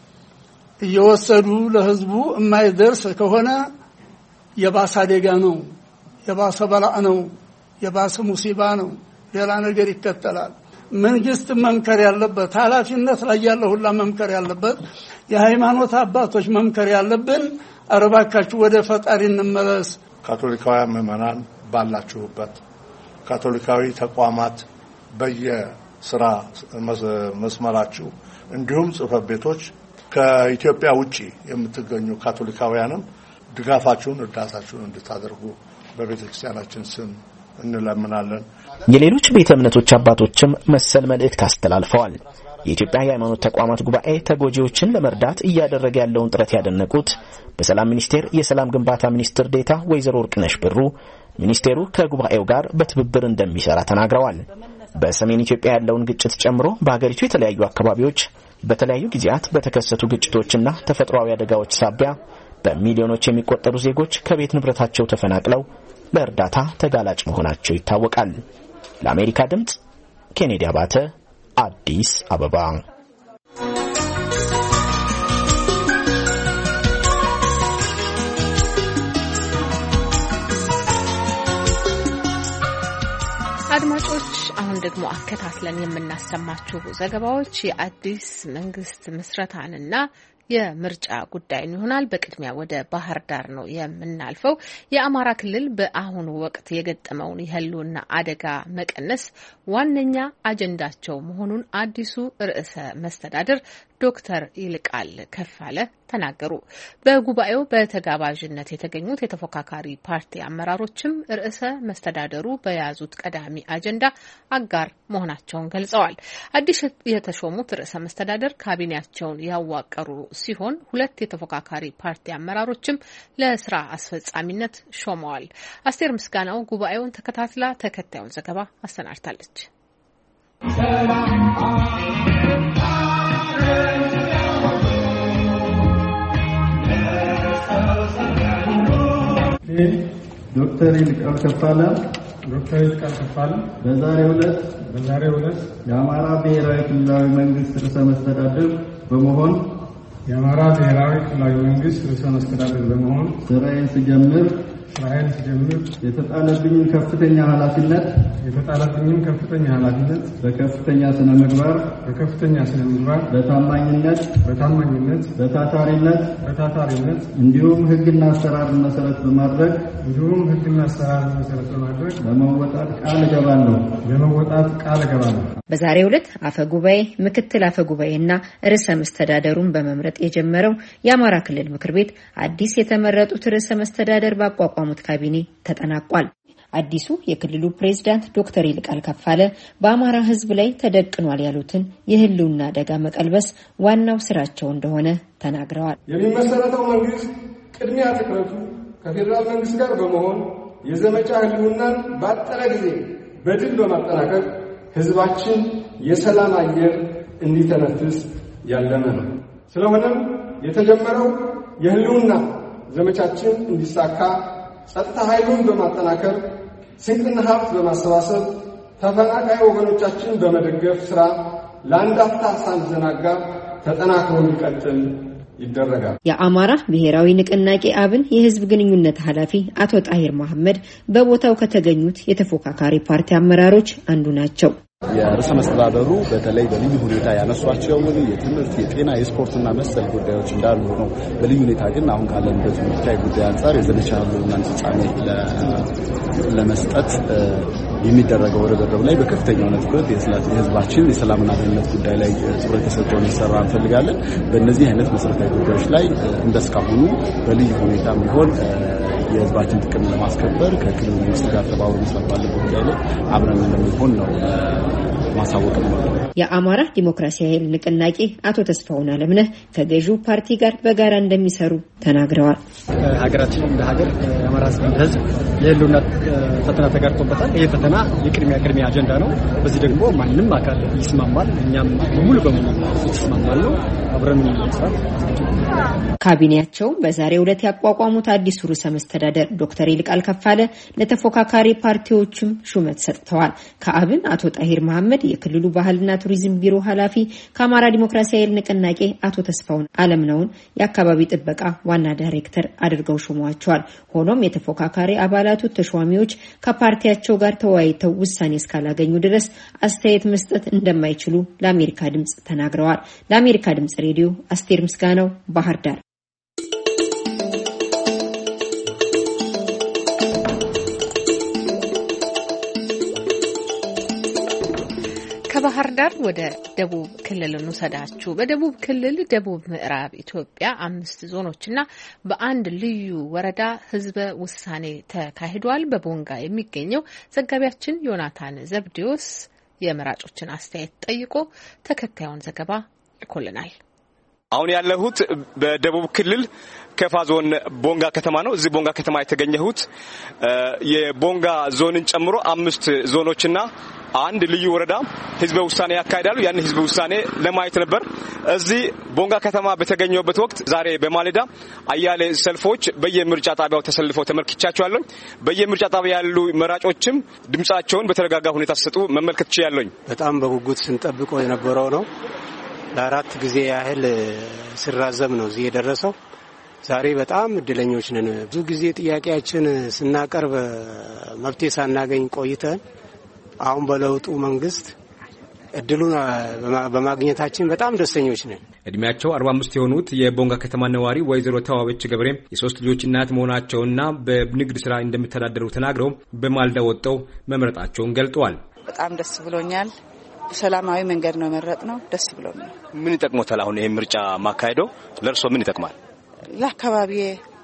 እየወሰዱ ለህዝቡ የማይደርስ ከሆነ የባሰ አደጋ ነው፣ የባሰ በላእ ነው፣ የባሰ ሙሲባ ነው፣ ሌላ ነገር ይከተላል። መንግስት መምከር ያለበት ኃላፊነት ላይ ያለው ሁላ መምከር ያለበት የሃይማኖት አባቶች መምከር ያለብን አረባካችሁ ወደ ፈጣሪ እንመለስ። ካቶሊካውያን ምዕመናን ባላችሁበት ካቶሊካዊ ተቋማት በየስራ መስመራችሁ እንዲሁም ጽሕፈት ቤቶች ከኢትዮጵያ ውጪ የምትገኙ ካቶሊካውያንም ድጋፋችሁን እርዳታችሁን እንድታደርጉ በቤተክርስቲያናችን ስም እንለምናለን። የሌሎች ቤተ እምነቶች አባቶችም መሰል መልእክት አስተላልፈዋል። የኢትዮጵያ የሃይማኖት ተቋማት ጉባኤ ተጎጂዎችን ለመርዳት እያደረገ ያለውን ጥረት ያደነቁት በሰላም ሚኒስቴር የሰላም ግንባታ ሚኒስትር ዴታ ወይዘሮ ወርቅነሽ ብሩ ሚኒስቴሩ ከጉባኤው ጋር በትብብር እንደሚሰራ ተናግረዋል። በሰሜን ኢትዮጵያ ያለውን ግጭት ጨምሮ በሀገሪቱ የተለያዩ አካባቢዎች በተለያዩ ጊዜያት በተከሰቱ ግጭቶችና ተፈጥሯዊ አደጋዎች ሳቢያ በሚሊዮኖች የሚቆጠሩ ዜጎች ከቤት ንብረታቸው ተፈናቅለው ለእርዳታ ተጋላጭ መሆናቸው ይታወቃል። ለአሜሪካ ድምጽ ኬኔዲ አባተ አዲስ አበባ። አድማጮች አሁን ደግሞ አከታትለን የምናሰማችሁ ዘገባዎች የአዲስ መንግስት ምስረታንና የምርጫ ጉዳይን ይሆናል። በቅድሚያ ወደ ባህር ዳር ነው የምናልፈው። የአማራ ክልል በአሁኑ ወቅት የገጠመውን የህልውና አደጋ መቀነስ ዋነኛ አጀንዳቸው መሆኑን አዲሱ ርዕሰ መስተዳድር ዶክተር ይልቃል ከፋለ ተናገሩ። በጉባኤው በተጋባዥነት የተገኙት የተፎካካሪ ፓርቲ አመራሮችም ርዕሰ መስተዳደሩ በያዙት ቀዳሚ አጀንዳ አጋር መሆናቸውን ገልጸዋል። አዲስ የተሾሙት ርዕሰ መስተዳደር ካቢኔያቸውን ያዋቀሩ ሲሆን 2 የተፎካካሪ ፓርቲ አመራሮችም ለስራ አስፈጻሚነት ሾመዋል። አስቴር ምስጋናው ጉባኤውን ተከታትላ ተከታዩን ዘገባ አሰናድታለች። ዶክተር ይልቃል ከፋለ በዛሬው ዕለት የአማራ ብሔራዊ ክልላዊ መንግስት ርዕሰ መስተዳድር በመሆን ስራዬን ስጀምር የተጣለብኝን ከፍተኛ ኃላፊነት በከፍተኛ ስነ ምግባር በታማኝነት በታታሪነት እንዲሁም ሕግና አሰራርን መሰረት በማድረግ ለመወጣት ቃል እገባለሁ። በዛሬው ዕለት አፈ ጉባኤ፣ ምክትል አፈ ጉባኤና ርዕሰ መስተዳደሩን በመምረጥ የጀመረው የአማራ ክልል ምክር ቤት አዲስ የተመረጡት ርዕሰ መስተዳደር ባቋቋሙት ካቢኔ ተጠናቋል። አዲሱ የክልሉ ፕሬዝዳንት ዶክተር ይልቃል ከፋለ በአማራ ሕዝብ ላይ ተደቅኗል ያሉትን የህልውና አደጋ መቀልበስ ዋናው ስራቸው እንደሆነ ተናግረዋል። የሚመሰረተው መንግስት ቅድሚያ ትኩረቱ ከፌደራል መንግስት ጋር በመሆን የዘመቻ ህልውናን ባጠረ ጊዜ በድል በማጠናከር ህዝባችን የሰላም አየር እንዲተነፍስ ያለመ ነው። ስለሆነም የተጀመረው የህልውና ዘመቻችን እንዲሳካ ጸጥታ ኃይሉን በማጠናከር ስንቅና ሀብት በማሰባሰብ ተፈናቃይ ወገኖቻችን በመደገፍ ስራ ለአንድ አፍታ ሳንዘናጋ ተጠናክሮ እንዲቀጥል ይደረጋል። የአማራ ብሔራዊ ንቅናቄ አብን የህዝብ ግንኙነት ኃላፊ አቶ ጣሂር መሐመድ በቦታው ከተገኙት የተፎካካሪ ፓርቲ አመራሮች አንዱ ናቸው። የርዕሰ መስተዳደሩ በተለይ በልዩ ሁኔታ ያነሷቸው የትምህርት፣ የጤና፣ የስፖርትና መሰል ጉዳዮች እንዳሉ ነው። በልዩ ሁኔታ ግን አሁን ካለንበት ወቅታዊ ጉዳይ አንጻር የዘመቻ ህልውናን ፍጻሜ ለመስጠት የሚደረገው ርብርብ ላይ በከፍተኛ ትኩረት የህዝባችን የሰላምና ደህንነት ጉዳይ ላይ ትኩረት ተሰጥቶ እንዲሰራ እንፈልጋለን። በእነዚህ አይነት መሰረታዊ ጉዳዮች ላይ እንደስካሁኑ በልዩ ሁኔታም ቢሆን የህዝባችን ጥቅም ለማስከበር ከክልሉ መንግስት ጋር ተባብሮ መስራት ባለበት ጉዳይ ላይ አብረን እንደምንሆን ነው ማሳወቅ ነው። የአማራ ዲሞክራሲያዊ ንቅናቄ አቶ ተስፋውን አለምነህ ከገዢው ፓርቲ ጋር በጋራ እንደሚሰሩ ተናግረዋል። ሀገራችን እንደ ሀገር የአማራ ህዝብ የህልውና ፈተና ተጋርጦበታል። ይህ ፈተና የቅድሚያ አጀንዳ ነው። በዚህ ደግሞ ማንም አካል ይስማማል። እኛም ሙሉ በሙሉ ይስማማሉ። አብረን እንሰራለን። ካቢኔያቸው በዛሬው ዕለት ያቋቋሙት አዲሱ ርዕሰ መስተዳደር ዶክተር ይልቃል ከፋለ ለተፎካካሪ ፓርቲዎችም ሹመት ሰጥተዋል። ከአብን አቶ ጣሂር መሐመድ የክልሉ ባህልና ቱሪዝም ቢሮ ኃላፊ፣ ከአማራ ዲሞክራሲያዊ ንቅናቄ አቶ ተስፋውን አለምነውን የአካባቢ ጥበቃ ዋና ዳይሬክተር አድርገው ሾመዋቸዋል። ሆኖም የተፎካካሪ አባላቱ ተሿሚዎች ከፓርቲያቸው ጋር ተወያይተው ውሳኔ እስካላገኙ ድረስ አስተያየት መስጠት እንደማይችሉ ለአሜሪካ ድምጽ ተናግረዋል። ለአሜሪካ ድምጽ ሬዲዮ አስቴር ምስጋናው ባህር ዳር። ከባህር ዳር ወደ ደቡብ ክልል እንውሰዳችሁ። በደቡብ ክልል ደቡብ ምዕራብ ኢትዮጵያ 5 ዞኖችና በአንድ ልዩ ወረዳ ህዝበ ውሳኔ ተካሂዷል። በቦንጋ የሚገኘው ዘጋቢያችን ዮናታን ዘብዲዮስ የመራጮችን አስተያየት ጠይቆ ተከታዩን ዘገባ ልኮልናል። አሁን ያለሁት በደቡብ ክልል ከፋ ዞን ቦንጋ ከተማ ነው። እዚህ ቦንጋ ከተማ የተገኘሁት የቦንጋ ዞንን ጨምሮ 5 ዞኖችና አንድ ልዩ ወረዳ ህዝበ ውሳኔ ያካሂዳሉ። ያን ህዝበ ውሳኔ ለማየት ነበር እዚህ ቦንጋ ከተማ በተገኘሁበት ወቅት። ዛሬ በማለዳ አያሌ ሰልፎች በየምርጫ ጣቢያው ተሰልፈው ተመልክቻቸዋለሁ። በየምርጫ ጣቢያው ያሉ መራጮችም ድምጻቸውን በተረጋጋ ሁኔታ ሲሰጡ መመልከት ችያለሁ። በጣም በጉጉት ስንጠብቀው የነበረው ነው። ለ4 ጊዜ ያህል ሲራዘም ነው እዚህ የደረሰው። ዛሬ በጣም እድለኞች ነን። ብዙ ጊዜ ጥያቄያችን ስናቀርብ መብት ሳናገኝ ቆይተን አሁን በለውጡ መንግስት እድሉን በማግኘታችን በጣም ደስተኞች ነን። እድሜያቸው 45 የሆኑት የቦንጋ ከተማ ነዋሪ ወይዘሮ ተዋበች ገብሬ የ3 ልጆች እናት መሆናቸውና በንግድ ስራ እንደሚተዳደሩ ተናግረው በማልዳ ወጥተው መምረጣቸውን ገልጠዋል። በጣም ደስ ብሎኛል። ሰላማዊ መንገድ ነው መረጥነው። ደስ ብሎኛል። ምን ይጠቅሞታል? አሁን ይሄ ምርጫ ማካሄዶ ለርሶ ምን ይጠቅማል? ለአካባቢዬ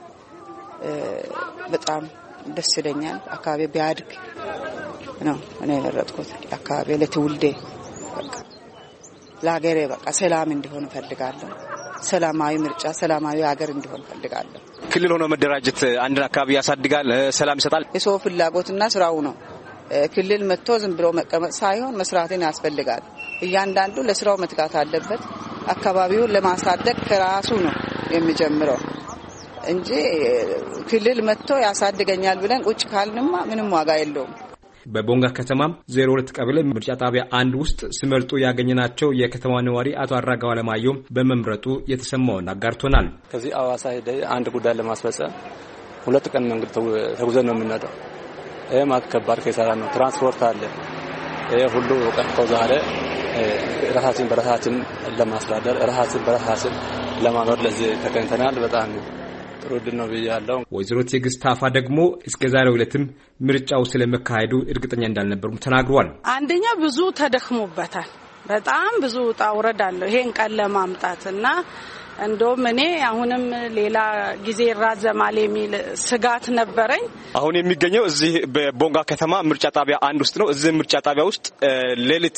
በጣም ደስ ይለኛል። አካባቢ ቢያድግ ነው እኔ የመረጥኩት። አካባቢ ለትውልዴ በቃ ለሀገሬ በቃ ሰላም እንዲሆን ፈልጋለሁ። ሰላማዊ ምርጫ፣ ሰላማዊ ሀገር እንዲሆን ፈልጋለሁ። ክልል ሆኖ መደራጀት አንድን አካባቢ ያሳድጋል፣ ሰላም ይሰጣል። የሰው ፍላጎትና ስራው ነው። ክልል መጥቶ ዝም ብሎ መቀመጥ ሳይሆን መስራትን ያስፈልጋል። እያንዳንዱ ለስራው መትጋት አለበት። አካባቢውን ለማሳደግ ከራሱ ነው የሚጀምረው እንጂ ክልል መጥቶ ያሳድገኛል ብለን ቁጭ ካልንማ ምንም ዋጋ የለውም። በቦንጋ ከተማ 02 ቀበሌ ምርጫ ጣቢያ 1 ውስጥ ሲመርጡ ያገኘናቸው የከተማ ነዋሪ አቶ አራጋው አለማየሁ በመምረጡ የተሰማውን አጋርቶናል። ከዚህ አዋሳ ሄደ አንድ ጉዳይ ለማስፈጸም 2 ቀን መንገድ ተጉዘን ነው የምንሄደው። ይሄ ከባድ ከሰራ ነው። ትራንስፖርት አለ። ይሄ ሁሉ ቀጥቶ ዛሬ ራሳችን በራሳችን ለማስተዳደር ራሳችን በራሳችን ለማኖር ለዚህ ተገኝተናል። በጣም ጥሩ ድል ነው ብያለሁ። ወይዘሮ ትዕግስት ታፋ ደግሞ እስከ ዛሬው ዕለትም ምርጫው ስለመካሄዱ እርግጠኛ እንዳልነበሩም ተናግሯል። አንደኛ ብዙ ተደክሞበታል። በጣም ብዙ ውጣ ውረድ አለው ይሄን ቀን ለማምጣትና እንደውም እኔ አሁንም ሌላ ጊዜ ራዘማል የሚል ስጋት ነበረኝ። አሁን የሚገኘው እዚህ በቦንጋ ከተማ ምርጫ ጣቢያ 1 ውስጥ ነው። እዚህ ምርጫ ጣቢያ ውስጥ ሌሊት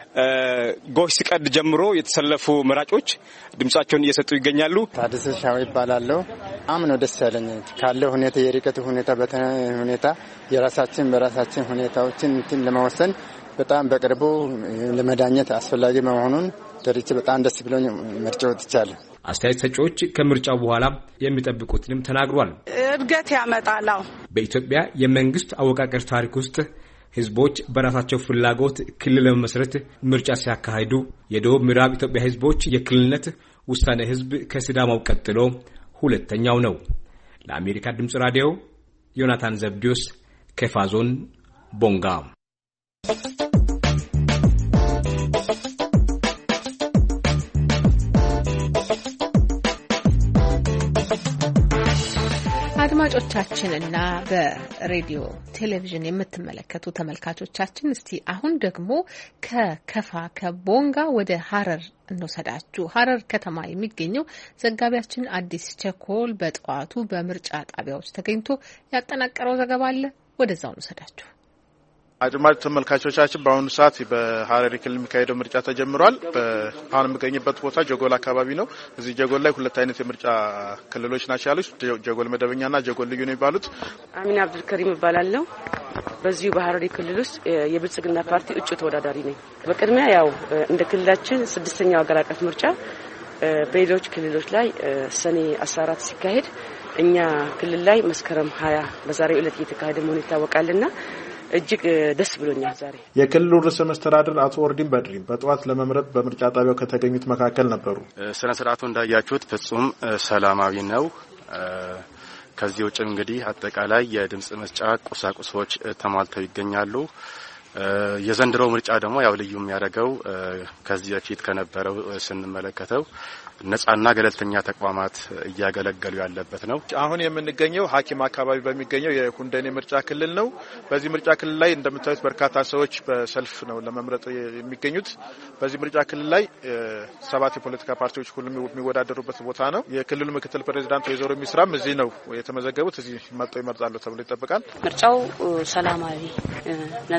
ጎሽ ሲቀድ ጀምሮ የተሰለፉ መራጮች ድምጻቸውን እየሰጡ ይገኛሉ። ታደሰ ሻው ይባላልው። አምኖ ደስ ያለኝ ካለው ሁኔታ የርቀቱ ሁኔታ ሁኔታ የራሳችን በራሳችን ሁኔታዎችን እንትን ለመወሰን በጣም በቅርቡ ለመዳኘት አስፈላጊ መሆኑን ተሪች በጣም ደስ ብሎኝ ምርጫው ወጥቻለሁ። አስተያየት ሰጪዎች ከምርጫው በኋላ የሚጠብቁትንም ተናግሯል። እድገት ያመጣል። በኢትዮጵያ የመንግስት አወቃቀር ታሪክ ውስጥ ህዝቦች በራሳቸው ፍላጎት ክልል ለመመስረት ምርጫ ሲያካሂዱ የደቡብ ምዕራብ ኢትዮጵያ ህዝቦች የክልልነት ውሳኔ ህዝብ ከሲዳማው ቀጥሎ ሁለተኛው ነው። ለአሜሪካ ድምጽ ራዲዮ ዮናታን ዘብዲዮስ ከፋ ዞን ቦንጋ። አድማጮቻችንና በሬዲዮ ቴሌቪዥን የምትመለከቱ ተመልካቾቻችን እስቲ አሁን ደግሞ ከከፋ ከቦንጋ ወደ ሐረር እንወሰዳችሁ። ሐረር ከተማ የሚገኘው ዘጋቢያችን አዲስ ቸኮል በጠዋቱ በምርጫ ጣቢያዎች ተገኝቶ ያጠናቀረው ዘገባ አለ። ወደዛው እንወሰዳችሁ። አድማጭ ተመልካቾቻችን በአሁኑ ሰዓት በሐረሪ ክልል የሚካሄደው ምርጫ ተጀምሯል። አሁን የምገኝበት ቦታ ጀጎል አካባቢ ነው። እዚህ ጀጎል ላይ 2 አይነት የምርጫ ክልሎች ናቸው ያሉት። ጀጎል መደበኛና ጀጎል ልዩ ነው የሚባሉት። አሚና አብዱልከሪም እባላለሁ። በዚሁ በሐረሪ ክልል ውስጥ የብልጽግና ፓርቲ እጩ ተወዳዳሪ ነኝ። በቅድሚያ ያው እንደ ክልላችን 6ኛው ሀገር አቀፍ ምርጫ በሌሎች ክልሎች ላይ ሰኔ 14 ሲካሄድ እኛ ክልል ላይ መስከረም 20 በዛሬው ዕለት እየተካሄደ መሆኑ ይታወቃልና እጅግ ደስ ብሎኛል። ዛሬ የክልሉ ርዕሰ መስተዳድር አቶ ኦርዲን በድሪም በጠዋት ለመምረጥ በምርጫ ጣቢያው ከተገኙት መካከል ነበሩ። ስነ ስርዓቱ እንዳያችሁት ፍጹም ሰላማዊ ነው። ከዚህ ውጭ እንግዲህ አጠቃላይ የድምጽ መስጫ ቁሳቁሶች ተሟልተው ይገኛሉ። የዘንድሮው ምርጫ ደግሞ ያው ልዩ የሚያደርገው ከዚህ በፊት ከነበረው ስንመለከተው ነጻና ገለልተኛ ተቋማት እያገለገሉ ያለበት ነው። አሁን የምንገኘው ሐኪም አካባቢ በሚገኘው የሁንደኔ ምርጫ ክልል ነው። በዚህ ምርጫ ክልል ላይ እንደምታዩት በርካታ ሰዎች በሰልፍ ነው ለመምረጥ የሚገኙት። በዚህ ምርጫ ክልል ላይ 7 የፖለቲካ ፓርቲዎች ሁሉም የሚወዳደሩበት ቦታ ነው። የክልሉ ምክትል ፕሬዝዳንት ወይዘሮ ሚስራም እዚህ ነው የተመዘገቡት። እዚህ መጥተው ይመርጣሉ ተብሎ ይጠበቃል። ምርጫው ሰላማዊ ነጻና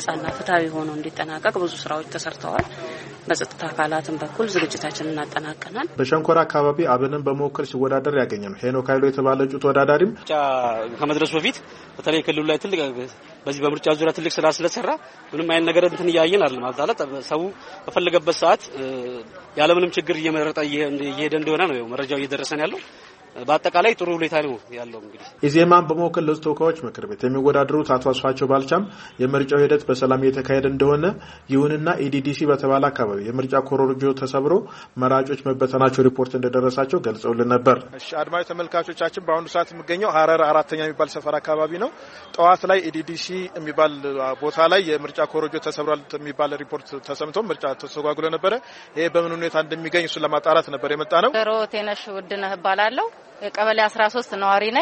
ፍትሃዊ ሆኖ እንዲጠናቀቅ ብዙ ስራዎች ተሰርተዋል። በጸጥታ አካላትም በኩል ዝግጅታችንን እናጠናቀናል። በሸንኮራ አካባቢ አብንን በመወከል ሲወዳደር ያገኘነው ሄኖክ ኃይሉ የተባለ እጩ ተወዳዳሪም ከመድረሱ በፊት በተለይ ክልሉ ላይ ትልቅ በዚህ በምርጫ ዙሪያ ትልቅ ስራ ስለሰራ ምንም አይነት ነገር እንትን ያያየን አይደለም ማለት ሰው በፈለገበት ሰዓት ያለምንም ችግር እየመረጠ እየሄደ እንደሆነ ነው መረጃው እየደረሰን ያለው። በአጠቃላይ ጥሩ ሁኔታ ነው ያለው። እንግዲህ ኢዜማን በመወከል ለሕዝብ ተወካዮች ምክር ቤት የሚወዳደሩት አቶ አስፋቸው ባልቻም የምርጫው ሂደት በሰላም እየተካሄደ እንደሆነ ይሁንና ኢዲዲሲ በተባለ አካባቢ የምርጫ ኮሮጆ ተሰብሮ መራጮች መበተናቸው ሪፖርት እንደደረሳቸው ገልጸውልን ነበር። እሺ አድማጭ ተመልካቾቻችን በአሁኑ ሰዓት የሚገኘው ሐረር 4ኛ የሚባል ሰፈር አካባቢ ነው። ጠዋት ላይ ኢዲዲሲ የሚባል ቦታ ላይ የምርጫ ኮሮጆ ተሰብሯል የሚባል ሪፖርት ተሰምቶ ምርጫ ተስተጓጉሎ ነበር። ይሄ በምን ሁኔታ እንደሚገኝ እሱን ለማጣራት ነበር የመጣ ነው። ሮቴነሽ ውድነህ እባላለሁ። የቀበሌ 13 ነዋሪ ነኝ።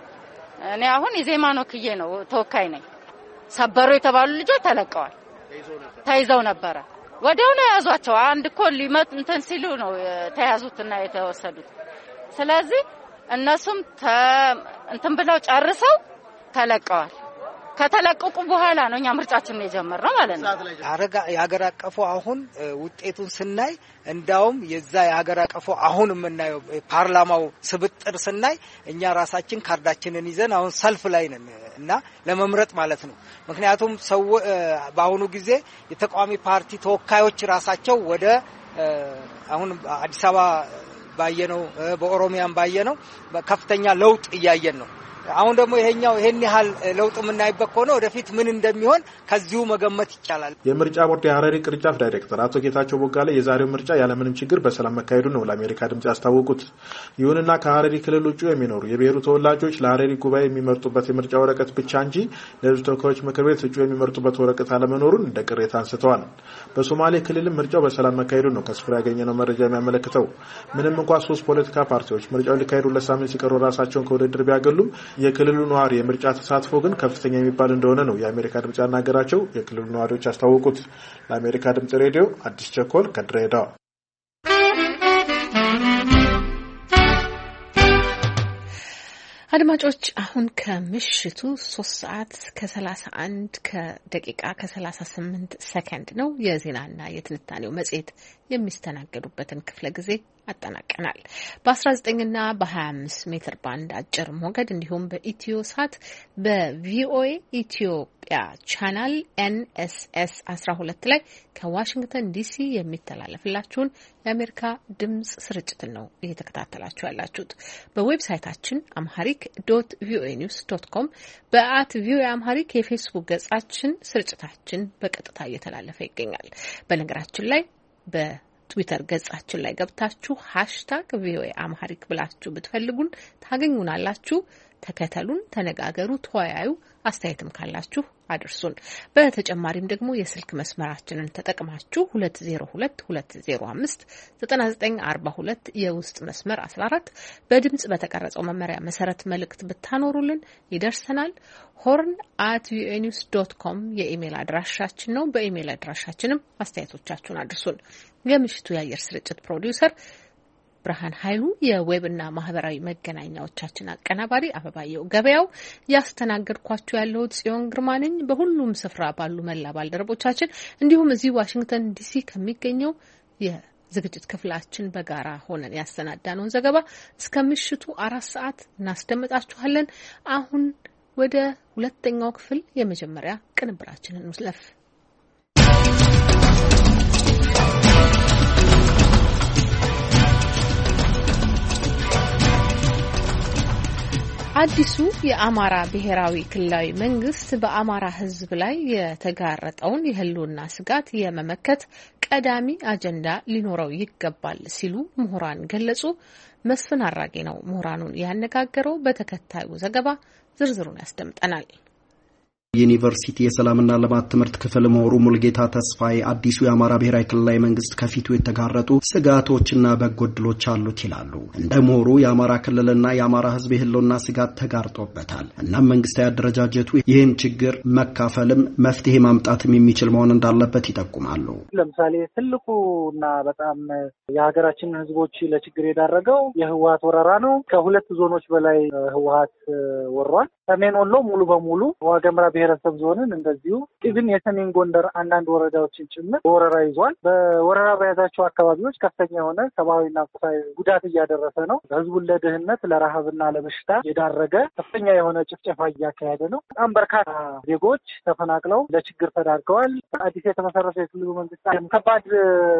እኔ አሁን ኢዜማ ነው ክዬ ነው ተወካይ ነኝ። ሰበሩ የተባሉ ልጆች ተለቀዋል። ተይዘው ነበር። ወዲያው ነው ያዟቸው። አንድ እኮ ሊመጥ እንትን ሲሉ ነው ተያዙትና የተወሰዱት። ስለዚህ እነሱም እንትን ብለው ጨርሰው ተለቀዋል። ከተለቀቁ በኋላ ነው እኛ ምርጫችንን የጀመርነው ማለት ነው። የሀገር አቀፉ አሁን ውጤቱን ስናይ እንዳውም የዛ የሀገር አቀፉ አሁን የምናየው ፓርላማው ስብጥር ስናይ እኛ ራሳችን ካርዳችንን ይዘን አሁን ሰልፍ ላይ ነን እና ለመምረጥ ማለት ነው። ምክንያቱም ሰው በአሁኑ ጊዜ የተቃዋሚ ፓርቲ ተወካዮች ራሳቸው ወደ አሁን አዲስ አበባ ባየነው በኦሮሚያም ባየነው ከፍተኛ ለውጥ እያየን ነው። አሁን ደግሞ ይሄን ያህል ለውጥ የምናይበት ሆነ ወደፊት ምን እንደሚሆን ከዚሁ መገመት ይቻላል። የምርጫ ቦርድ የሐረሪ ቅርንጫፍ ዳይሬክተር አቶ ጌታቸው ቦጋለ የዛሬው ምርጫ ያለምንም ችግር በሰላም መካሄዱ ነው ለአሜሪካ ድምጽ ያስታወቁት። ይሁንና ከሐረሪ ክልል ውጭ የሚኖሩ የብሔሩ ተወላጆች ለሐረሪ ጉባኤ የሚመርጡበት የምርጫ ወረቀት ብቻ እንጂ ለሕዝብ ተወካዮች ምክር ቤት እጩ የሚመርጡበት ወረቀት አለመኖሩን እንደ ቅሬታ አንስተዋል። በሶማሌ ክልልም ምርጫው በሰላም መካሄዱ ነው ከስፍራ ያገኘነው መረጃ የሚያመለክተው። ምንም እንኳን 3 ፖለቲካ ፓርቲዎች ምርጫው ሊካሄዱ ለሳምንት ሲቀሩ ራሳቸውን ከውድድር ቢያገሉም የክልሉ ነዋሪ የምርጫ ተሳትፎ ግን ከፍተኛ የሚባል እንደሆነ ነው የአሜሪካ ድምጽ ያናገራቸው የክልሉ ነዋሪዎች ያስታወቁት። ለአሜሪካ ድምጽ ሬዲዮ አዲስ ቸኮል ከድሬዳዋ። አድማጮች አሁን ከምሽቱ 3:31 ከደቂቃ ከ38 ሰከንድ ነው። የዜናና የትንታኔው መጽሔት የሚስተናገዱበትን ክፍለ ጊዜ አጠናቀናል። በ19 እና በ25 ሜትር ባንድ አጭር ሞገድ እንዲሁም በኢትዮ ሳት በቪኦኤ ኢትዮጵያ ቻናል NSS 12 ላይ ከዋሽንግተን ዲሲ የሚተላለፍላችሁን የአሜሪካ ድምጽ ስርጭትን ነው እየተከታተላችሁ ያላችሁት። በዌብሳይታችን amharic.voanews.com @voa amharic የፌስቡክ ገጻችን ስርጭታችን በቀጥታ እየተላለፈ ይገኛል። በነገራችን ላይ በትዊተር ገጻችን ላይ ገብታችሁ #voa amharic ብላችሁ ብትፈልጉን ታገኙናላችሁ። ተከተሉን፣ ተነጋገሩ፣ ተወያዩ። አስተያየትም ካላችሁ አድርሱን። በተጨማሪም ደግሞ የስልክ መስመራችንን ተጠቅማችሁ 2022059942 የውስጥ መስመር 14 በድምጽ በተቀረጸው መመሪያ መሰረት መልእክት ብታኖሩልን ይደርሰናል። horn@voanews.com የኢሜል አድራሻችን ነው። በኢሜል አድራሻችንም አስተያየቶቻችሁን አድርሱን። የምሽቱ የአየር ስርጭት ፕሮዲውሰር ብርሃን ኃይሉ፣ የዌብና ማህበራዊ መገናኛዎቻችን አቀናባሪ አበባየው ገበያው፣ ያስተናገድኳችሁ ያለው ጽዮን ግርማ ነኝ። በሁሉም ስፍራ ባሉ መላ ባልደረቦቻችን እንዲሁም እዚህ ዋሽንግተን ዲሲ ከሚገኘው የዝግጅት ክፍላችን በጋራ ሆነን ያሰናዳነውን ዘገባ እስከ ምሽቱ 4 ሰዓት እናስደምጣችኋለን። አሁን ወደ ሁለተኛው ክፍል የመጀመሪያ ቅንብራችንን እንለፍ። አዲሱ የአማራ ብሔራዊ ክልላዊ መንግስት በአማራ ሕዝብ ላይ የተጋረጠውን የህልውና ስጋት የመመከት ቀዳሚ አጀንዳ ሊኖረው ይገባል ሲሉ ምሁራን ገለጹ። መስፍን አራጌ ነው ምሁራኑን ያነጋገረው። በተከታዩ ዘገባ ዝርዝሩን ያስደምጠናል። ዩኒቨርሲቲ የሰላምና ልማት ትምህርት ክፍል ምሁሩ ሙልጌታ ተስፋዬ አዲሱ የአማራ ብሔራዊ ክልላዊ መንግስት ከፊቱ የተጋረጡ ስጋቶችና በጎ ዕድሎች አሉት ይላሉ። እንደ ምሁሩ የአማራ ክልልና የአማራ ህዝብ የህልውና ስጋት ተጋርጦበታል። እናም መንግስታዊ አደረጃጀቱ ይህን ችግር መካፈልም መፍትሄ ማምጣትም የሚችል መሆን እንዳለበት ይጠቁማሉ። ለምሳሌ ትልቁና በጣም የሀገራችንን ህዝቦች ለችግር የዳረገው የህወሓት ወረራ ነው። ከ2 ዞኖች በላይ ህወሓት ወሯል። ሰሜን ወሎ ሙሉ በሙሉ ዋግኽምራ ብሔረሰብ ዞንን እንደዚሁ ኢቭን የሰሜን ጎንደር አንዳንድ ወረዳዎችን ጭምር በወረራ ይዟል። በወረራ በያዛቸው አካባቢዎች ከፍተኛ የሆነ ሰብአዊና ቁሳዊ ጉዳት እያደረሰ ነው። ህዝቡን ለድህነት ለረሃብና ለበሽታ የዳረገ ከፍተኛ የሆነ ጭፍጨፋ እያካሄደ ነው። በጣም በርካታ ዜጎች ተፈናቅለው ለችግር ተዳርገዋል። አዲስ የተመሰረተው የክልሉ መንግስት ከባድ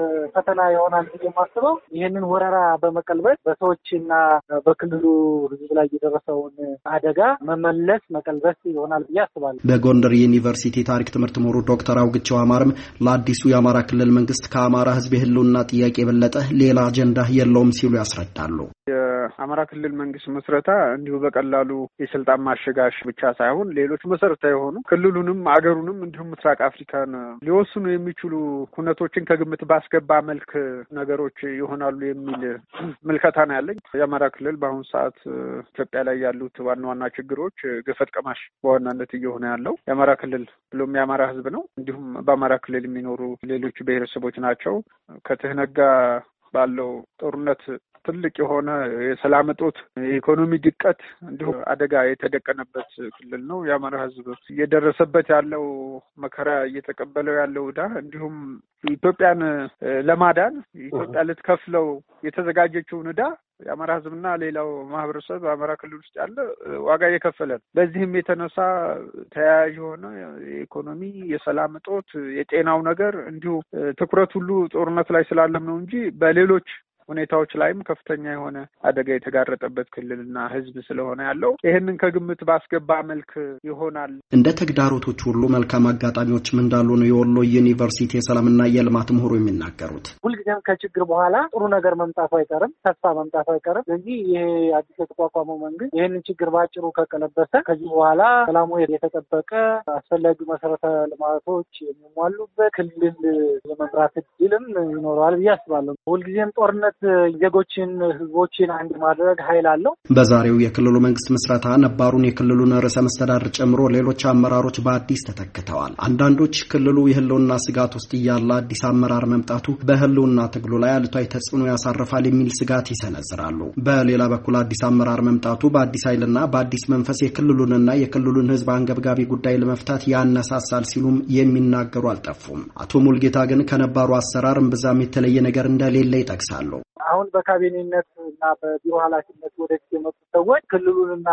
ፈተና ይሆናል ብዬ የማስበው ይህንን ወረራ በመቀልበስ በሰዎችና በክልሉ ህዝብ ላይ የደረሰውን አደጋ መመለስ መቀልበስ ይሆናል ብዬ አስባለሁ። በጎንደር ዩኒቨርሲቲ ታሪክ ትምህርት ምሁሩ ዶክተር አውግቸው አማርም ለአዲሱ የአማራ ክልል መንግስት ከአማራ ህዝብ የህልውና ጥያቄ የበለጠ ሌላ አጀንዳ የለውም ሲሉ ያስረዳሉ። የአማራ ክልል መንግስት መስረታ እንዲሁ በቀላሉ የስልጣን ማሸጋሽ ብቻ ሳይሆን ሌሎች መሰረታዊ የሆኑ ክልሉንም አገሩንም እንዲሁም ምስራቅ አፍሪካን ሊወስኑ የሚችሉ ኩነቶችን ከግምት ባስገባ መልክ ነገሮች ይሆናሉ የሚል ምልከታ ነው ያለኝ። የአማራ ክልል በአሁኑ ሰዓት ኢትዮጵያ ላይ ያሉት ዋና ችግሮች ገፈት ቀማሽ በዋናነት እየሆነ ያለው የአማራ ክልል ብሎም የአማራ ህዝብ ነው። እንዲሁም በአማራ ክልል የሚኖሩ ሌሎች ብሔረሰቦች ናቸው። ከትህነግ ጋር ባለው ጦርነት ትልቅ የሆነ የሰላም እጦት፣ የኢኮኖሚ ድቀት እንዲሁም አደጋ የተደቀነበት ክልል ነው። የአማራ ህዝብ እየደረሰበት ያለው መከራ፣ እየተቀበለው ያለው ዕዳ እንዲሁም ኢትዮጵያን ለማዳን ኢትዮጵያ ልትከፍለው የተዘጋጀችውን ዕዳ የአማራ ህዝብና ሌላው ማህበረሰብ በአማራ ክልል ውስጥ ያለ ዋጋ እየከፈለ ነው። በዚህም የተነሳ ተያያዥ የሆነ የኢኮኖሚ፣ የሰላም እጦት፣ የጤናው ነገር እንዲሁ ትኩረት ሁሉ ጦርነት ላይ ስላለም ነው እንጂ በሌሎች ሁኔታዎች ላይም ከፍተኛ የሆነ አደጋ የተጋረጠበት ክልልና ህዝብ ስለሆነ ያለው ይህንን ከግምት ባስገባ መልክ ይሆናል። እንደ ተግዳሮቶች ሁሉ መልካም አጋጣሚዎችም እንዳሉ ነው የወሎ ዩኒቨርሲቲ የሰላምና የልማት ምሁሩ የሚናገሩት። ሁልጊዜም ከችግር በኋላ ጥሩ ነገር መምጣቱ አይቀርም፣ ተስፋ መምጣቱ አይቀርም። ስለዚህ ይሄ አዲስ የተቋቋመው መንግስት ይህንን ችግር ባጭሩ ከቀለበሰ ከዚህ በኋላ ሰላሙ የተጠበቀ አስፈላጊ መሰረተ ልማቶች የሚሟሉበት ክልል የመምራት እድልም ይኖረዋል ብዬ አስባለሁ። ሁልጊዜም ጦርነት ዜጎችን ህዝቦችን አንድ ማድረግ ኃይል አለው። በዛሬው የክልሉ መንግስት ምስረታ ነባሩን የክልሉን ርዕሰ መስተዳድር ጨምሮ ሌሎች አመራሮች በአዲስ ተተክተዋል። አንዳንዶች ክልሉ የህልውና ስጋት ውስጥ እያለ አዲስ አመራር መምጣቱ በህልውና ትግሉ ላይ አሉታዊ ተጽዕኖ ያሳርፋል የሚል ስጋት ይሰነዝራሉ። በሌላ በኩል አዲስ አመራር መምጣቱ በአዲስ ኃይልና በአዲስ መንፈስ የክልሉንና የክልሉን ህዝብ አንገብጋቢ ጉዳይ ለመፍታት ያነሳሳል ሲሉም የሚናገሩ አልጠፉም። አቶ ሙልጌታ ግን ከነባሩ አሰራር እምብዛም የተለየ ነገር እንደሌለ ይጠቅሳሉ። አሁን በካቢኔነት እና በቢሮ ኃላፊነት ወደፊት የመጡ ሰዎች ክልሉንና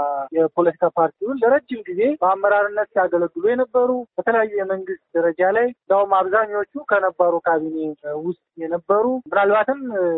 የፖለቲካ ፓርቲውን ለረጅም ጊዜ በአመራርነት ሲያገለግሉ የነበሩ በተለያዩ የመንግስት ደረጃ ላይ እንደውም አብዛኞቹ ከነባሩ ካቢኔ ውስጥ የነበሩ ምናልባትም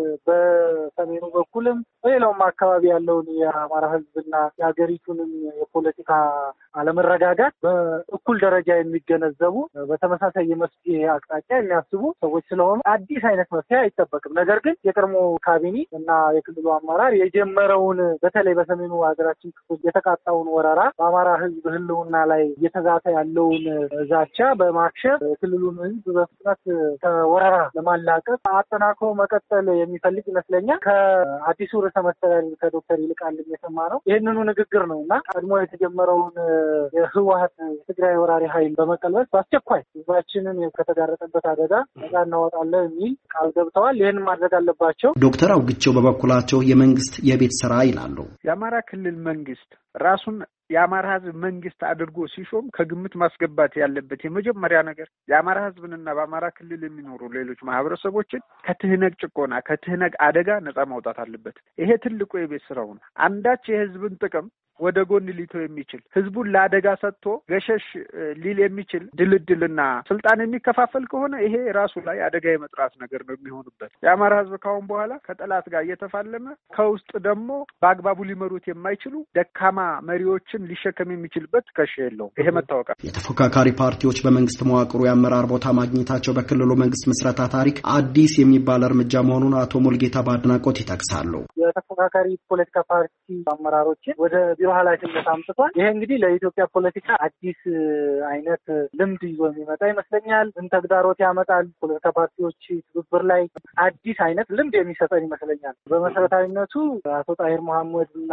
በሰሜኑ በኩልም በሌላውም አካባቢ ያለውን የአማራ ህዝብና የሀገሪቱንም የፖለቲካ አለመረጋጋት በእኩል ደረጃ የሚገነዘቡ በተመሳሳይ የመፍትሄ አቅጣጫ የሚያስቡ ሰዎች ስለሆኑ አዲስ አይነት መፍትሄ አይጠበቅም። ነገር ግን የቀድሞ ካቢኔ እና የክልሉ አመራር የጀመረውን በተለይ በሰሜኑ ሀገራችን ክፍል የተቃጣውን ወረራ በአማራ ህዝብ ህልውና ላይ እየተዛተ ያለውን ዛቻ በማክሸፍ የክልሉን ህዝብ በፍጥነት ከወረራ ለማላቀቅ አጠናክሮ መቀጠል የሚፈልግ ይመስለኛል። ከአዲሱ ርዕሰ መስተዳድር ከዶክተር ይልቃል የሰማ ነው ይህንኑ ንግግር ነው እና ቀድሞ የተጀመረውን የህወሓት የትግራይ ወራሪ ኃይል በመቀልበስ በአስቸኳይ ህዝባችንን ከተጋረጠበት አደጋ ነፃ እናወጣለን የሚል ቃል ገብተዋል። ይህን ማድረግ አለባቸው። ዶክተር አውግቸው በበኩላቸው የመንግስት የቤት ስራ ይላሉ። የአማራ ክልል መንግስት ራሱን የአማራ ህዝብ መንግስት አድርጎ ሲሾም ከግምት ማስገባት ያለበት የመጀመሪያ ነገር የአማራ ህዝብንና በአማራ ክልል የሚኖሩ ሌሎች ማህበረሰቦችን ከትህነግ ጭቆና፣ ከትህነግ አደጋ ነፃ ማውጣት አለበት። ይሄ ትልቁ የቤት ስራው ነው። አንዳች የህዝብን ጥቅም ወደ ጎን ሊተው የሚችል ህዝቡን ለአደጋ ሰጥቶ ገሸሽ ሊል የሚችል ድልድልና ስልጣን የሚከፋፈል ከሆነ ይሄ ራሱ ላይ አደጋ የመጥራት ነገር ነው የሚሆንበት። የአማራ ህዝብ ካሁን በኋላ ከጠላት ጋር እየተፋለመ ከውስጥ ደግሞ በአግባቡ ሊመሩት የማይችሉ ደካማ መሪዎችን ሊሸከም የሚችልበት ትከሻ የለውም። ይሄ መታወቃል። የተፎካካሪ ፓርቲዎች በመንግስት መዋቅሩ የአመራር ቦታ ማግኘታቸው በክልሉ መንግስት ምስረታ ታሪክ አዲስ የሚባል እርምጃ መሆኑን አቶ ሙልጌታ በአድናቆት ይጠቅሳሉ። የተፎካካሪ ፖለቲካ ፓርቲ አመራሮችን ወደ ቢሮ ኃላፊነት አምጥቷል። ይሄ እንግዲህ ለኢትዮጵያ ፖለቲካ አዲስ አይነት ልምድ ይዞ የሚመጣ ይመስለኛል። ምን ተግዳሮት ያመጣል? ፖለቲካ ፓርቲዎች ትብብር ላይ አዲስ አይነት ልምድ የሚሰጠን ይመስለኛል። በመሰረታዊነቱ አቶ ጣሂር መሐመድ እና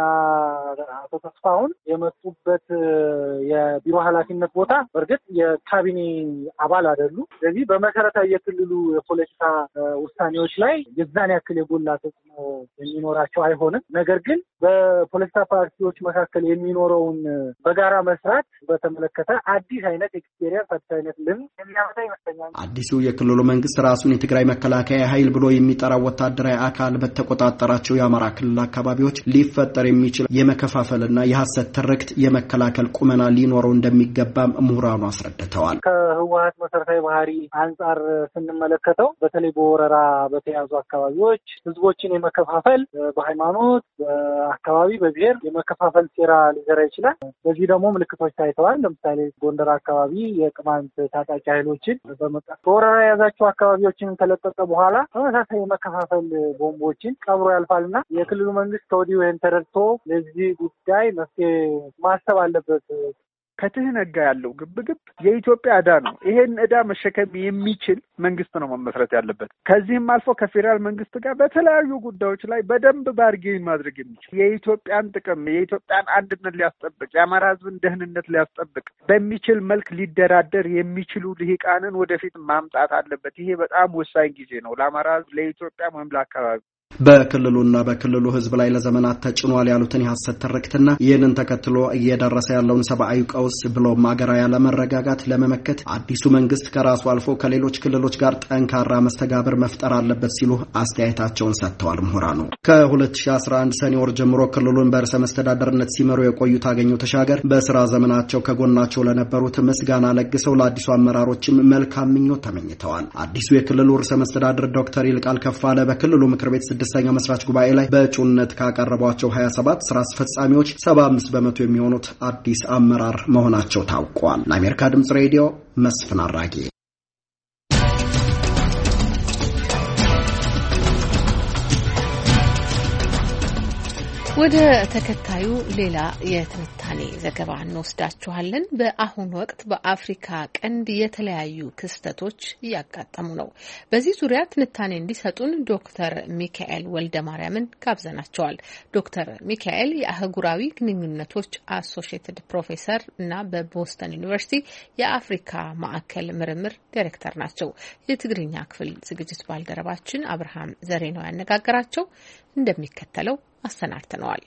አቶ ተስፋሁን የመጡበት የቢሮ ኃላፊነት ቦታ በእርግጥ የካቢኔ አባል አይደሉም። ስለዚህ በመሰረታዊ የክልሉ የፖለቲካ ውሳኔዎች ላይ የዛን ያክል የጎላ ተጽዕኖ የሚኖራቸው የሚያስቀራቸው አይሆንም። ነገር ግን በፖለቲካ ፓርቲዎች መካከል የሚኖረውን በጋራ መስራት በተመለከተ አዲስ አይነት ኤክስፔሪየንስ አዲስ አይነት ልምድ የሚያመጣ ይመስለኛል። አዲሱ የክልሉ መንግስት ራሱን የትግራይ መከላከያ ኃይል ብሎ የሚጠራው ወታደራዊ አካል በተቆጣጠራቸው የአማራ ክልል አካባቢዎች ሊፈጠር የሚችል የመከፋፈልና የሐሰት ትርክት የመከላከል ቁመና ሊኖረው እንደሚገባም ምሁራኑ አስረድተዋል። ከህወሓት መሰረታዊ ባህሪ አንጻር ስንመለከተው በተለይ በወረራ በተያዙ አካባቢዎች ህዝቦችን የመከፋፈል በሃይማኖት፣ በአካባቢ፣ በብሔር የመከፋፈል ሴራ ሊዘራ ይችላል። በዚህ ደግሞ ምልክቶች ታይተዋል። ለምሳሌ ጎንደር አካባቢ የቅማንት ታጣቂ ኃይሎችን በመጣ በወረራ የያዛቸው አካባቢዎችን ከለቀቀ በኋላ ተመሳሳይ የመከፋፈል ቦምቦችን ቀብሮ ያልፋልና የክልሉ መንግስት ከወዲሁ ይህን ተረድቶ ለዚህ ጉዳይ መፍትሄ ማሰብ አለበት። ከትህነግ ጋር ያለው ግብግብ የኢትዮጵያ ዕዳ ነው። ይሄን ዕዳ መሸከም የሚችል መንግስት ነው መመስረት ያለበት። ከዚህም አልፎ ከፌዴራል መንግስት ጋር በተለያዩ ጉዳዮች ላይ በደንብ ባርጌን ማድረግ የሚችል የኢትዮጵያን ጥቅም የኢትዮጵያን አንድነት ሊያስጠብቅ የአማራ ህዝብን ደህንነት ሊያስጠብቅ በሚችል መልክ ሊደራደር የሚችሉ ልሂቃንን ወደፊት ማምጣት አለበት። ይሄ በጣም ወሳኝ ጊዜ ነው ለአማራ ህዝብ፣ ለኢትዮጵያ ወይም ለአካባቢ። በክልሉና በክልሉ ህዝብ ላይ ለዘመናት ተጭኗል ያሉትን የሐሰት ትርክትና ይህንን ተከትሎ እየደረሰ ያለውን ሰብአዊ ቀውስ ብሎም ሀገራዊ አለመረጋጋት ለመመከት አዲሱ መንግስት ከራሱ አልፎ ከሌሎች ክልሎች ጋር ጠንካራ መስተጋብር መፍጠር አለበት ሲሉ አስተያየታቸውን ሰጥተዋል ምሁራኑ። ከ2011 ሰኔ ወር ጀምሮ ክልሉን በርዕሰ መስተዳደርነት ሲመሩ የቆዩት አገኘሁ ተሻገር በስራ ዘመናቸው ከጎናቸው ለነበሩት ምስጋና ለግሰው ለአዲሱ አመራሮችም መልካም ምኞት ተመኝተዋል። አዲሱ የክልሉ ርዕሰ መስተዳደር ዶክተር ይልቃል ከፋለ በክልሉ ምክር ቤት ስድስተኛ መስራች ጉባኤ ላይ በእጩነት ካቀረቧቸው 27 ስራ አስፈጻሚዎች 75 በመቶ የሚሆኑት አዲስ አመራር መሆናቸው ታውቋል። ለአሜሪካ ድምጽ ሬዲዮ መስፍን አራጌ። ወደ ተከታዩ ሌላ የትንታኔ ዘገባ እንወስዳችኋለን። በአሁኑ ወቅት በአፍሪካ ቀንድ የተለያዩ ክስተቶች እያጋጠሙ ነው። በዚህ ዙሪያ ትንታኔ እንዲሰጡን ዶክተር ሚካኤል ወልደ ማርያምን ጋብዘናቸዋል። ዶክተር ሚካኤል የአህጉራዊ ግንኙነቶች አሶሺየትድ ፕሮፌሰር እና በቦስተን ዩኒቨርሲቲ የአፍሪካ ማዕከል ምርምር ዳይሬክተር ናቸው። የትግርኛ ክፍል ዝግጅት ባልደረባችን አብርሃም ዘሬ ነው ያነጋገራቸው። እንደሚከተለው አሰናድተነዋል።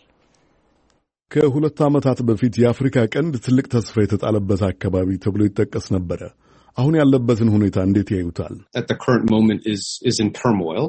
ከ2 ዓመታት በፊት የአፍሪካ ቀንድ ትልቅ ተስፋ የተጣለበት አካባቢ ተብሎ ይጠቀስ ነበረ። አሁን ያለበትን ሁኔታ እንዴት ያዩታል? At the current moment is in turmoil.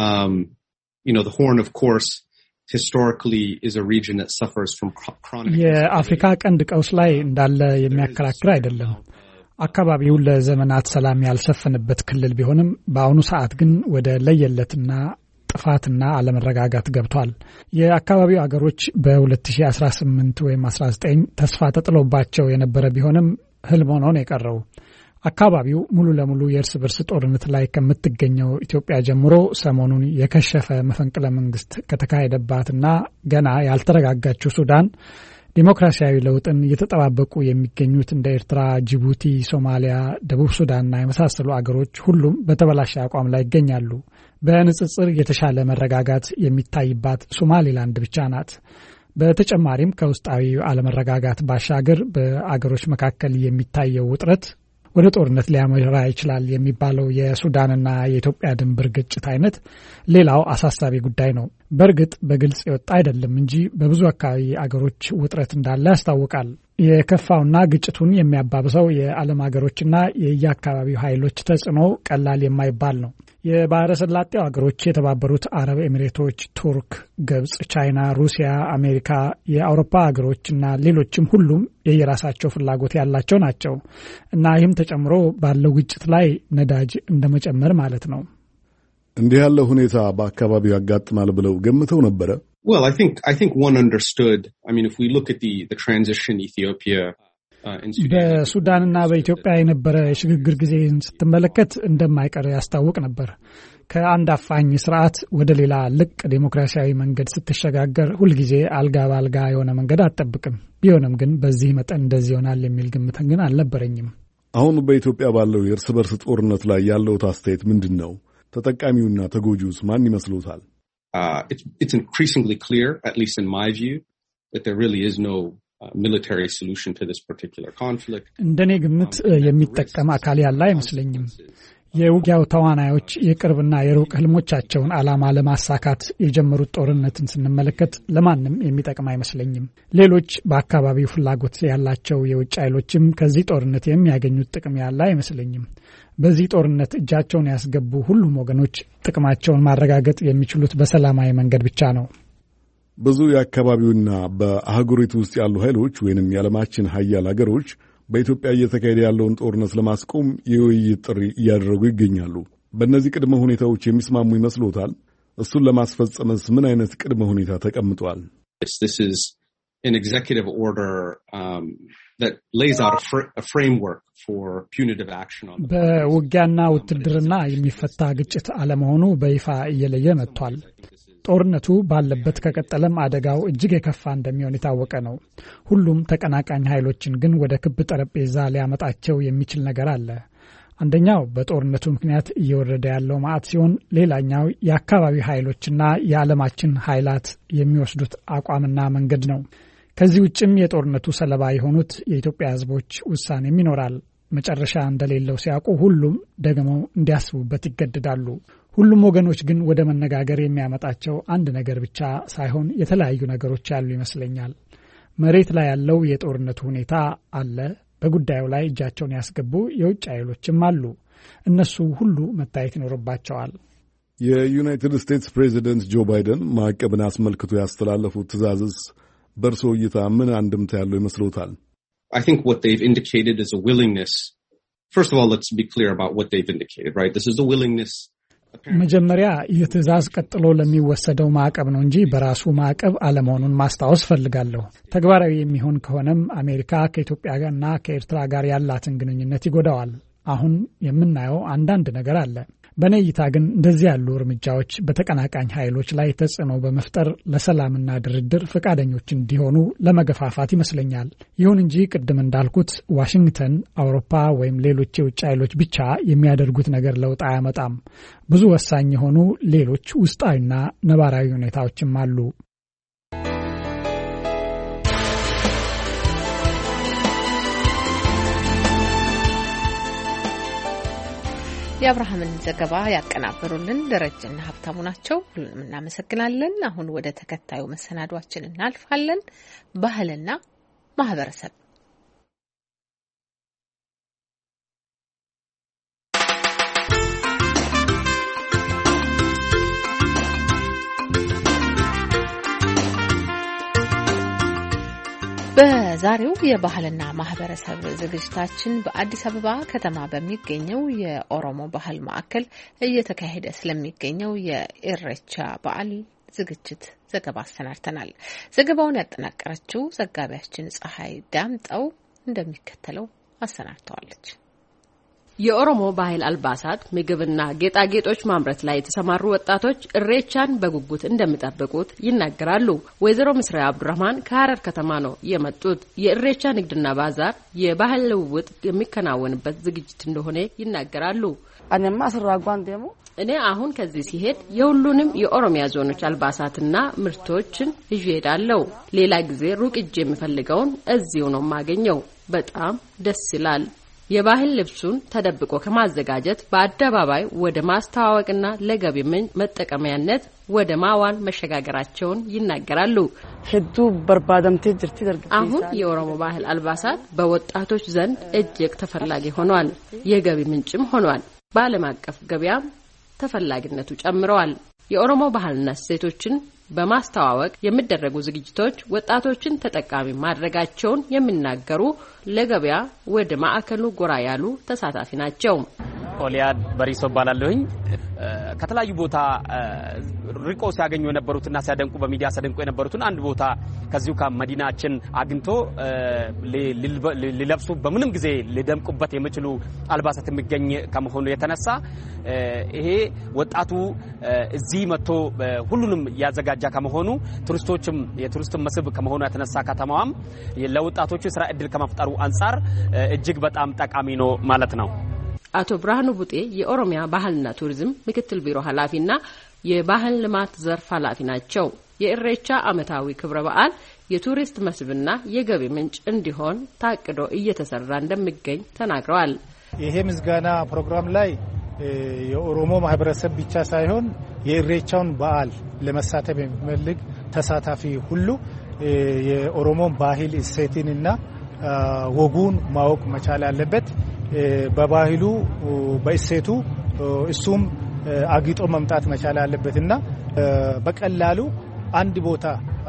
The Horn of course historically is a region that suffers from chronic የአፍሪካ ቀንድ ቀውስ ላይ እንዳለ የሚያከራክር አይደለም። አካባቢው ለዘመናት ሰላም ያልሰፈነበት ክልል ቢሆንም በአሁኑ ሰዓት ግን ወደ ለየለትና ጥፋትና አለመረጋጋት ገብቷል። የአካባቢው አገሮች በ2018 ወይም 19 ተስፋ ተጥሎባቸው የነበረ ቢሆንም ህልም ሆኖ ነው የቀረው። አካባቢው ሙሉ ለሙሉ የእርስ በርስ ጦርነት ላይ ከምትገኘው ኢትዮጵያ ጀምሮ ሰሞኑን የከሸፈ መፈንቅለ መንግስት ከተካሄደባትና ገና ያልተረጋጋችው ሱዳን ዲሞክራሲያዊ ለውጥን እየተጠባበቁ የሚገኙት እንደ ኤርትራ፣ ጅቡቲ፣ ሶማሊያ፣ ደቡብ ሱዳንና የመሳሰሉ አገሮች ሁሉም በተበላሸ አቋም ላይ ይገኛሉ። በንጽጽር የተሻለ መረጋጋት የሚታይባት ሶማሊላንድ ብቻ ናት። በተጨማሪም ከውስጣዊ አለመረጋጋት ባሻገር በአገሮች መካከል የሚታየው ውጥረት ወደ ጦርነት ሊያመራ ይችላል የሚባለው የሱዳንና የኢትዮጵያ ድንበር ግጭት አይነት ሌላው አሳሳቢ ጉዳይ ነው። በእርግጥ በግልጽ የወጣ አይደለም እንጂ በብዙ አካባቢ አገሮች ውጥረት እንዳለ ያስታውቃል። የከፋውና ግጭቱን የሚያባብሰው የዓለም አገሮችና የየአካባቢው ኃይሎች ተጽዕኖ ቀላል የማይባል ነው። የባህረ ሰላጤው አገሮች የተባበሩት አረብ ኤሚሬቶች፣ ቱርክ፣ ግብጽ፣ ቻይና፣ ሩሲያ፣ አሜሪካ፣ የአውሮፓ አገሮችና ሌሎችም ሁሉም የየራሳቸው ፍላጎት ያላቸው ናቸው እና ይህም ተጨምሮ ባለው ግጭት ላይ ነዳጅ እንደመጨመር ማለት ነው። እንዲህ ያለው ሁኔታ በአካባቢው ያጋጥማል ብለው ገምተው ነበረ? Well, I think one understood. I mean, if we look at the transition Ethiopia በሱዳንና በኢትዮጵያ የነበረ የሽግግር ጊዜን ስትመለከት እንደማይቀር ያስታውቅ ነበር። ከአንድ አፋኝ ስርዓት ወደ ሌላ ልቅ ዴሞክራሲያዊ መንገድ ስትሸጋገር ሁልጊዜ አልጋ ባልጋ የሆነ መንገድ አትጠብቅም። ቢሆንም ግን በዚህ መጠን እንደዚህ ይሆናል የሚል ግምት ግን አልነበረኝም። አሁን በኢትዮጵያ ባለው የእርስ በርስ ጦርነት ላይ ያለው አስተያየት ምንድን ነው? ተጠቃሚውና ተጎጂውስ ማን ይመስሉታል? It's increasingly clear, at least in my view, that there really is no military solution to this particular conflict. እንደኔ ግምት የሚጠቀም አካል ያለ አይመስለኝም። የውጊያው ተዋናዮች የቅርብና የሩቅ ህልሞቻቸውን ዓላማ ለማሳካት የጀመሩት ጦርነትን ስንመለከት ለማንም የሚጠቅም አይመስለኝም። ሌሎች በአካባቢው ፍላጎት ያላቸው የውጭ ኃይሎችም ከዚህ ጦርነት የሚያገኙት ጥቅም ያለ አይመስለኝም። በዚህ ጦርነት እጃቸውን ያስገቡ ሁሉም ወገኖች ጥቅማቸውን ማረጋገጥ የሚችሉት በሰላማዊ መንገድ ብቻ ነው። ብዙ የአካባቢውና በአህጉሪቱ ውስጥ ያሉ ኃይሎች ወይንም የዓለማችን ሀያል ሀገሮች በኢትዮጵያ እየተካሄደ ያለውን ጦርነት ለማስቆም የውይይት ጥሪ እያደረጉ ይገኛሉ። በእነዚህ ቅድመ ሁኔታዎች የሚስማሙ ይመስሎታል? እሱን ለማስፈጸምስ ምን አይነት ቅድመ ሁኔታ ተቀምጧል? This is an executive order that lays out a framework for punitive action on the በውጊያና ውትድርና የሚፈታ ግጭት አለመሆኑ በይፋ እየለየ መጥቷል። ጦርነቱ ባለበት ከቀጠለም አደጋው እጅግ የከፋ እንደሚሆን የታወቀ ነው። ሁሉም ተቀናቃኝ ኃይሎችን ግን ወደ ክብ ጠረጴዛ ሊያመጣቸው የሚችል ነገር አለ። አንደኛው በጦርነቱ ምክንያት እየወረደ ያለው መዓት ሲሆን፣ ሌላኛው የአካባቢ ኃይሎችና የዓለማችን ኃይላት የሚወስዱት አቋምና መንገድ ነው። ከዚህ ውጭም የጦርነቱ ሰለባ የሆኑት የኢትዮጵያ ሕዝቦች ውሳኔም ይኖራል። መጨረሻ እንደሌለው ሲያውቁ ሁሉም ደግሞ እንዲያስቡበት ይገደዳሉ። ሁሉም ወገኖች ግን ወደ መነጋገር የሚያመጣቸው አንድ ነገር ብቻ ሳይሆን የተለያዩ ነገሮች ያሉ ይመስለኛል። መሬት ላይ ያለው የጦርነቱ ሁኔታ አለ። በጉዳዩ ላይ እጃቸውን ያስገቡ የውጭ ኃይሎችም አሉ። እነሱ ሁሉ መታየት ይኖርባቸዋል። የዩናይትድ ስቴትስ ፕሬዚደንት ጆ ባይደን ማዕቀብን አስመልክቶ ያስተላለፉት ትዕዛዝስ በእርሶ እይታ ምን አንድምታ ያለው ይመስሎታል? I think what they've indicated is a willingness. First of all, let's be clear about what they've indicated, right? This is a willingness. መጀመሪያ ይህ ትዕዛዝ ቀጥሎ ለሚወሰደው ማዕቀብ ነው እንጂ በራሱ ማዕቀብ አለመሆኑን ማስታወስ ፈልጋለሁ። ተግባራዊ የሚሆን ከሆነም አሜሪካ ከኢትዮጵያ ጋርና ከኤርትራ ጋር ያላትን ግንኙነት ይጎዳዋል። አሁን የምናየው አንዳንድ ነገር አለ። በእኔ እይታ ግን እንደዚህ ያሉ እርምጃዎች በተቀናቃኝ ኃይሎች ላይ ተጽዕኖ በመፍጠር ለሰላምና ድርድር ፈቃደኞች እንዲሆኑ ለመገፋፋት ይመስለኛል። ይሁን እንጂ ቅድም እንዳልኩት ዋሽንግተን፣ አውሮፓ ወይም ሌሎች የውጭ ኃይሎች ብቻ የሚያደርጉት ነገር ለውጥ አያመጣም። ብዙ ወሳኝ የሆኑ ሌሎች ውስጣዊና ነባራዊ ሁኔታዎችም አሉ። የአብርሃምን ዘገባ ያቀናበሩልን ደረጀና ሀብታሙ ናቸው። ሁሉንም እናመሰግናለን። አሁን ወደ ተከታዩ መሰናዷችን እናልፋለን። ባህልና ማህበረሰብ በዛሬው የባህልና ማህበረሰብ ዝግጅታችን በአዲስ አበባ ከተማ በሚገኘው የኦሮሞ ባህል ማዕከል እየተካሄደ ስለሚገኘው የኢሬቻ በዓል ዝግጅት ዘገባ አሰናድተናል። ዘገባውን ያጠናቀረችው ዘጋቢያችን ፀሐይ ዳምጠው እንደሚከተለው አሰናድተዋለች። የኦሮሞ ባህል አልባሳት፣ ምግብና ጌጣጌጦች ማምረት ላይ የተሰማሩ ወጣቶች ኢሬቻን በጉጉት እንደሚጠብቁት ይናገራሉ። ወይዘሮ ምስራያ አብዱራህማን ከሐረር ከተማ ነው የመጡት። የኢሬቻ ንግድና ባዛር የባህል ልውውጥ የሚከናወንበት ዝግጅት እንደሆነ ይናገራሉ። እኔ አሁን ከዚህ ሲሄድ የሁሉንም የኦሮሚያ ዞኖች አልባሳትና ምርቶችን ይዤ እሄዳለሁ። ሌላ ጊዜ ሩቅ እጄ የምፈልገውን እዚሁ ነው የማገኘው። በጣም ደስ ይላል። የባህል ልብሱን ተደብቆ ከማዘጋጀት በአደባባይ ወደ ማስተዋወቅና ለገቢ ምንጭ መጠቀሚያነት ወደ ማዋን መሸጋገራቸውን ይናገራሉ። አሁን የኦሮሞ ባህል አልባሳት በወጣቶች ዘንድ እጅግ ተፈላጊ ሆኗል። የገቢ ምንጭም ሆኗል። በዓለም አቀፍ ገበያም ተፈላጊነቱ ጨምረዋል። የኦሮሞ ባህልና እሴቶችን በማስተዋወቅ የሚደረጉ ዝግጅቶች ወጣቶችን ተጠቃሚ ማድረጋቸውን የሚናገሩ ለገበያ ወደ ማዕከሉ ጎራ ያሉ ተሳታፊ ናቸው። ኦሊያድ በሪሶ ባላለሁኝ ከተለያዩ ቦታ ሪቆ ሲያገኙ የነበሩትና ሲያደንቁ በሚዲያ ሲያደንቁ የነበሩትን አንድ ቦታ ከዚሁ ከመዲናችን አግኝቶ ሊለብሱ በምንም ጊዜ ሊደምቁበት የሚችሉ አልባሳት የሚገኝ ከመሆኑ የተነሳ ይሄ ወጣቱ እዚህ መጥቶ ሁሉንም ያዘጋጃ ከመሆኑ ቱሪስቶችም የቱሪስት መስህብ ከመሆኑ የተነሳ ከተማዋም ለወጣቶቹ ስራ እድል ከመፍጠሩ አንፃር እጅግ በጣም ጠቃሚ ነው ማለት ነው። አቶ ብርሃኑ ቡጤ የኦሮሚያ ባህልና ቱሪዝም ምክትል ቢሮ ኃላፊና የባህል ልማት ዘርፍ ኃላፊ ናቸው። የኢሬቻ ዓመታዊ ክብረ በዓል የቱሪስት መስህብና የገቢ ምንጭ እንዲሆን ታቅዶ እየተሰራ እንደሚገኝ ተናግረዋል። ይሄ ምስጋና ፕሮግራም ላይ የኦሮሞ ማህበረሰብ ብቻ ሳይሆን የኢሬቻውን በዓል ለመሳተፍ የሚፈልግ ተሳታፊ ሁሉ የኦሮሞን ባህል እሴትንና ወጉን ማወቅ መቻል አለበት። በባህሉ በእሴቱ እሱም አግጦ መምጣት መቻል አለበትና በቀላሉ አንድ ቦታ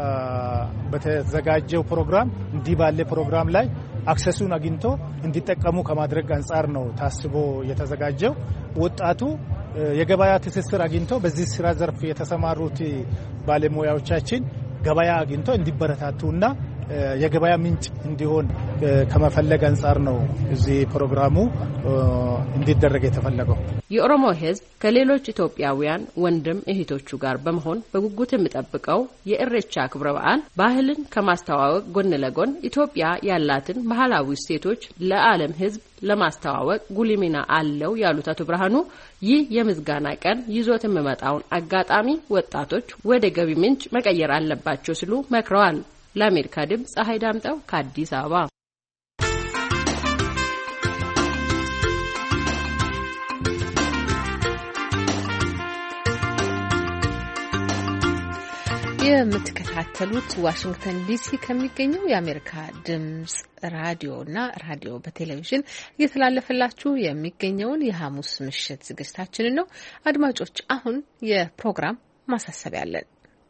በተዘጋጀው ፕሮግራም እንዲህ ባለ ፕሮግራም ላይ አክሰሱን አግኝቶ እንዲጠቀሙ ከማድረግ አንጻር ነው ታስቦ የተዘጋጀው። ወጣቱ የገበያ ትስስር አግኝቶ በዚህ ስራ ዘርፍ የተሰማሩት ባለሙያዎቻችን ገበያ አግኝቶ እንዲበረታቱና የገበያ ምንጭ እንዲሆን ከመፈለግ አንጻር ነው እዚህ ፕሮግራሙ እንዲደረግ የተፈለገው። የኦሮሞ ሕዝብ ከሌሎች ኢትዮጵያውያን ወንድም እህቶቹ ጋር በመሆን በጉጉት የሚጠብቀው የኢሬቻ ክብረ በዓል ባህልን ከማስተዋወቅ ጎን ለጎን ኢትዮጵያ ያላትን ባህላዊ እሴቶች ለዓለም ሕዝብ ለማስተዋወቅ ጉልህ ሚና አለው ያሉት አቶ ብርሃኑ ይህ የምስጋና ቀን ይዞት የሚመጣውን አጋጣሚ ወጣቶች ወደ ገቢ ምንጭ መቀየር አለባቸው ሲሉ መክረዋል። ለአሜሪካ ድምጽ ፀሐይ ዳምጠው ከአዲስ አበባ። የምትከታተሉት ዋሽንግተን ዲሲ ከሚገኘው የአሜሪካ ድምጽ ራዲዮና ራዲዮ በቴሌቪዥን እየተላለፈላችሁ የሚገኘውን የሐሙስ ምሽት ዝግጅታችንን ነው። አድማጮች፣ አሁን የፕሮግራም ማሳሰቢያ አለን።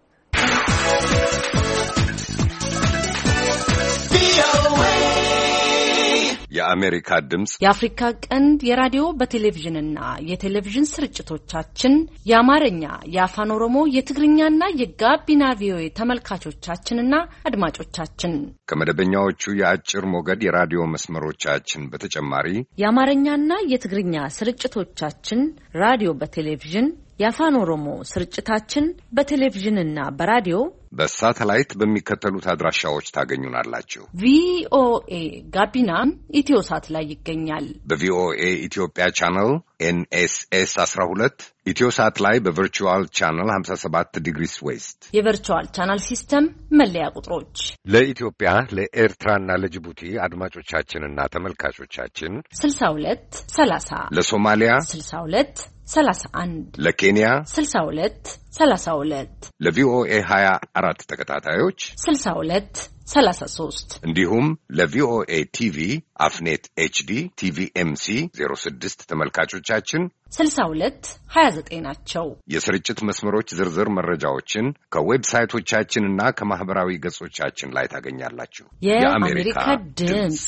የአሜሪካ ድምጽ የአፍሪካ ቀንድ የራዲዮ በቴሌቪዥንና የቴሌቪዥን ስርጭቶቻችን የአማርኛ፣ የአፋን ኦሮሞ፣ የትግርኛና የጋቢና ቪኦኤ ተመልካቾቻችንና አድማጮቻችን ከመደበኛዎቹ የአጭር ሞገድ የራዲዮ መስመሮቻችን በተጨማሪ የአማርኛና የትግርኛ ስርጭቶቻችን ራዲዮ በቴሌቪዥን የአፋን ኦሮሞ ስርጭታችን በቴሌቪዥንና በራዲዮ በሳተላይት በሚከተሉት አድራሻዎች ታገኙናላችሁ። ቪኦኤ ጋቢና ኢትዮሳት ላይ ይገኛል። በቪኦኤ ኢትዮጵያ ቻናል ኤንኤስኤስ 12 ኢትዮሳት ላይ በቨርቹዋል ቻናል 57 ዲግሪስ ዌስት የቨርቹዋል ቻናል ሲስተም መለያ ቁጥሮች ለኢትዮጵያ ለኤርትራና ለጅቡቲ አድማጮቻችንና ተመልካቾቻችን 62 30 ለሶማሊያ 62 31 ለኬንያ 62 32 ለቪኦኤ 24 ተከታታዮች 62 33 እንዲሁም ለቪኦኤ ቲቪ አፍኔት ኤችዲ ቲቪ ኤምሲ 06 ተመልካቾቻችን 62 29 ናቸው። የስርጭት መስመሮች ዝርዝር መረጃዎችን ከዌብሳይቶቻችንና ከማህበራዊ ገጾቻችን ላይ ታገኛላችሁ። የአሜሪካ ድምጽ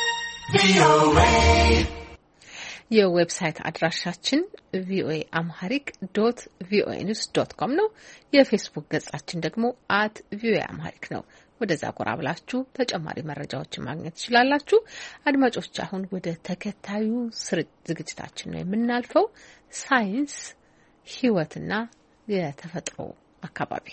የዌብሳይት አድራሻችን voa.amharic.voanews.com ነው። የፌስቡክ ገጻችን ደግሞ @voaamharic ነው። ወደዛ ጎራ ብላችሁ ተጨማሪ መረጃዎችን ማግኘት ትችላላችሁ። አድማጮች፣ አሁን ወደ ተከታዩ ዝግጅታችን ነው የምናልፈው። ሳይንስ፣ ሕይወትና የተፈጥሮ አካባቢ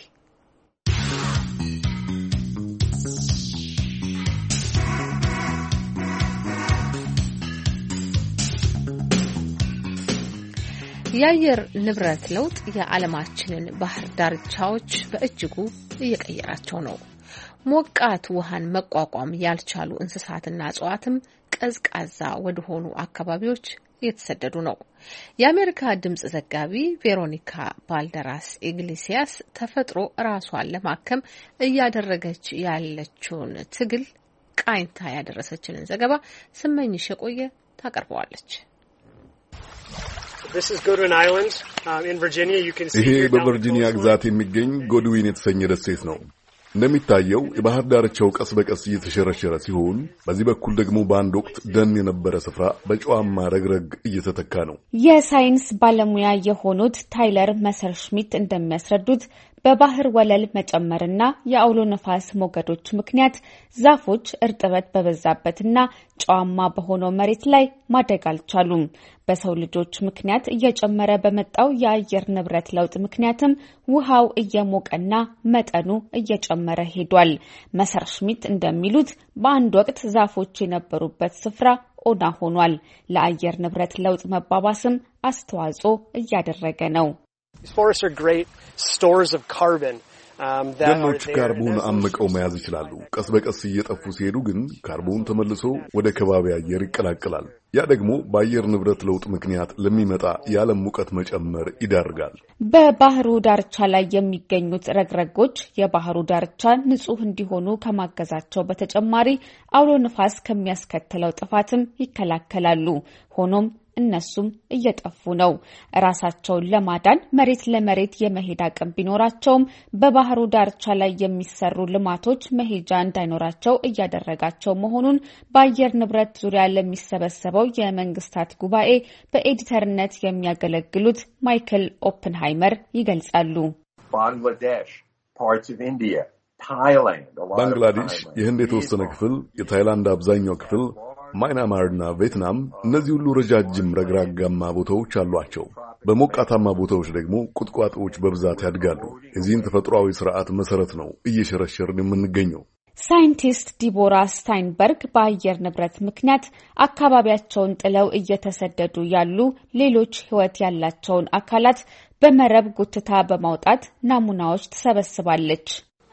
የአየር ንብረት ለውጥ የዓለማችንን ባህር ዳርቻዎች በእጅጉ እየቀየራቸው ነው። ሞቃት ውሃን መቋቋም ያልቻሉ እንስሳትና እጽዋትም ቀዝቃዛ ወደሆኑ አካባቢዎች እየተሰደዱ ነው። የአሜሪካ ድምጽ ዘጋቢ ቬሮኒካ ባልደራስ ኢግሊሲያስ ተፈጥሮ ራሷን ለማከም እያደረገች ያለችውን ትግል ቃኝታ ያደረሰችንን ዘገባ ስመኝሽ የቆየ ታቀርበዋለች። ይሄ በቨርጂኒያ ግዛት የሚገኝ ጎድዊን የተሰኘ ደሴት ነው። እንደሚታየው የባህር ዳርቻው ቀስ በቀስ እየተሸረሸረ ሲሆን፣ በዚህ በኩል ደግሞ በአንድ ወቅት ደን የነበረ ስፍራ በጨዋማ ረግረግ እየተተካ ነው። የሳይንስ ባለሙያ የሆኑት ታይለር መሰርሽሚት እንደሚያስረዱት በባህር ወለል መጨመርና የአውሎ ነፋስ ሞገዶች ምክንያት ዛፎች እርጥበት በበዛበትና ጨዋማ በሆነው መሬት ላይ ማደግ አልቻሉም። በሰው ልጆች ምክንያት እየጨመረ በመጣው የአየር ንብረት ለውጥ ምክንያትም ውሃው እየሞቀና መጠኑ እየጨመረ ሄዷል። መሰርሽሚት እንደሚሉት በአንድ ወቅት ዛፎች የነበሩበት ስፍራ ኦና ሆኗል። ለአየር ንብረት ለውጥ መባባስም አስተዋጽኦ እያደረገ ነው። These forests are great stores of carbon ደኖች ካርቦን አምቀው መያዝ ይችላሉ። ቀስ በቀስ እየጠፉ ሲሄዱ ግን ካርቦን ተመልሶ ወደ ከባቢ አየር ይቀላቀላል። ያ ደግሞ በአየር ንብረት ለውጥ ምክንያት ለሚመጣ የዓለም ሙቀት መጨመር ይዳርጋል። በባህሩ ዳርቻ ላይ የሚገኙት ረግረጎች የባህሩ ዳርቻ ንጹህ እንዲሆኑ ከማገዛቸው በተጨማሪ አውሎ ንፋስ ከሚያስከትለው ጥፋትም ይከላከላሉ። ሆኖም እነሱም እየጠፉ ነው። ራሳቸውን ለማዳን መሬት ለመሬት የመሄድ አቅም ቢኖራቸውም በባህሩ ዳርቻ ላይ የሚሰሩ ልማቶች መሄጃ እንዳይኖራቸው እያደረጋቸው መሆኑን በአየር ንብረት ዙሪያ ለሚሰበሰበው የመንግስታት ጉባኤ በኤዲተርነት የሚያገለግሉት ማይክል ኦፕንሃይመር ይገልጻሉ። ባንግላዴሽ፣ የህንድ የተወሰነ ክፍል፣ የታይላንድ አብዛኛው ክፍል፣ ማይናማርና ቪየትናም እነዚህ ሁሉ ረጃጅም ረግራጋማ ቦታዎች አሏቸው። በሞቃታማ ቦታዎች ደግሞ ቁጥቋጦዎች በብዛት ያድጋሉ። የዚህን ተፈጥሯዊ ስርዓት መሰረት ነው እየሸረሸርን የምንገኘው። ሳይንቲስት ዲቦራ ስታይንበርግ በአየር ንብረት ምክንያት አካባቢያቸውን ጥለው እየተሰደዱ ያሉ ሌሎች ህይወት ያላቸውን አካላት በመረብ ጉትታ በማውጣት ናሙናዎች ትሰበስባለች።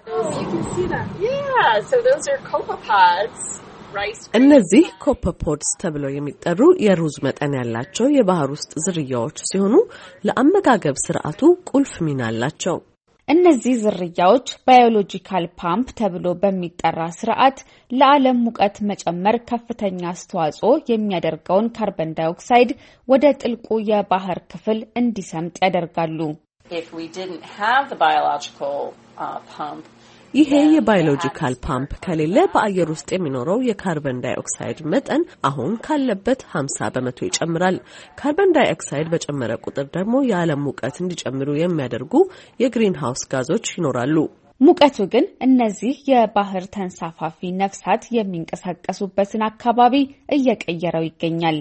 እነዚህ ኮፐፖድስ ተብለው የሚጠሩ የሩዝ መጠን ያላቸው የባህር ውስጥ ዝርያዎች ሲሆኑ ለአመጋገብ ስርዓቱ ቁልፍ ሚና አላቸው። እነዚህ ዝርያዎች ባዮሎጂካል ፓምፕ ተብሎ በሚጠራ ስርዓት ለዓለም ሙቀት መጨመር ከፍተኛ አስተዋጽኦ የሚያደርገውን ካርበን ዳይኦክሳይድ ወደ ጥልቁ የባህር ክፍል እንዲሰምጥ ያደርጋሉ። ይሄ የባዮሎጂካል ፓምፕ ከሌለ በአየር ውስጥ የሚኖረው የካርበን ዳይኦክሳይድ መጠን አሁን ካለበት 50 በመቶ ይጨምራል። ካርበን ዳይኦክሳይድ በጨመረ ቁጥር ደግሞ የዓለም ሙቀት እንዲጨምሩ የሚያደርጉ የግሪን ሃውስ ጋዞች ይኖራሉ። ሙቀቱ ግን እነዚህ የባህር ተንሳፋፊ ነፍሳት የሚንቀሳቀሱበትን አካባቢ እየቀየረው ይገኛል።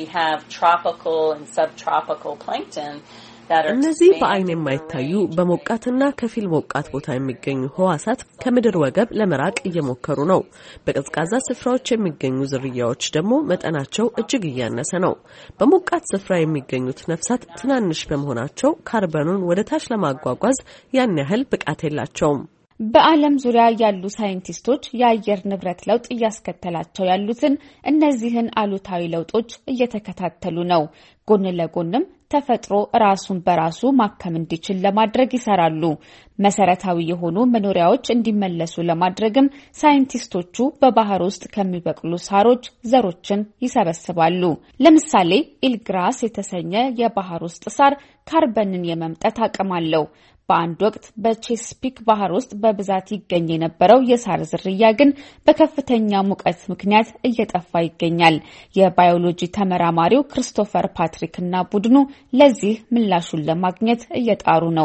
እነዚህ በአይን የማይታዩ በሞቃትና ከፊል ሞቃት ቦታ የሚገኙ ህዋሳት ከምድር ወገብ ለመራቅ እየሞከሩ ነው። በቀዝቃዛ ስፍራዎች የሚገኙ ዝርያዎች ደግሞ መጠናቸው እጅግ እያነሰ ነው። በሞቃት ስፍራ የሚገኙት ነፍሳት ትናንሽ በመሆናቸው ካርበኑን ወደ ታች ለማጓጓዝ ያን ያህል ብቃት የላቸውም። በዓለም ዙሪያ ያሉ ሳይንቲስቶች የአየር ንብረት ለውጥ እያስከተላቸው ያሉትን እነዚህን አሉታዊ ለውጦች እየተከታተሉ ነው። ጎን ለጎንም ተፈጥሮ ራሱን በራሱ ማከም እንዲችል ለማድረግ ይሰራሉ። መሰረታዊ የሆኑ መኖሪያዎች እንዲመለሱ ለማድረግም ሳይንቲስቶቹ በባህር ውስጥ ከሚበቅሉ ሳሮች ዘሮችን ይሰበስባሉ። ለምሳሌ ኢልግራስ የተሰኘ የባህር ውስጥ ሳር ካርበንን የመምጠት አቅም አለው። በአንድ ወቅት በቼስፒክ ባህር ውስጥ በብዛት ይገኝ የነበረው የሳር ዝርያ ግን በከፍተኛ ሙቀት ምክንያት እየጠፋ ይገኛል። የባዮሎጂ ተመራማሪው ክሪስቶፈር ፓትሪክ እና ቡድኑ ለዚህ ምላሹን ለማግኘት እየጣሩ ነው።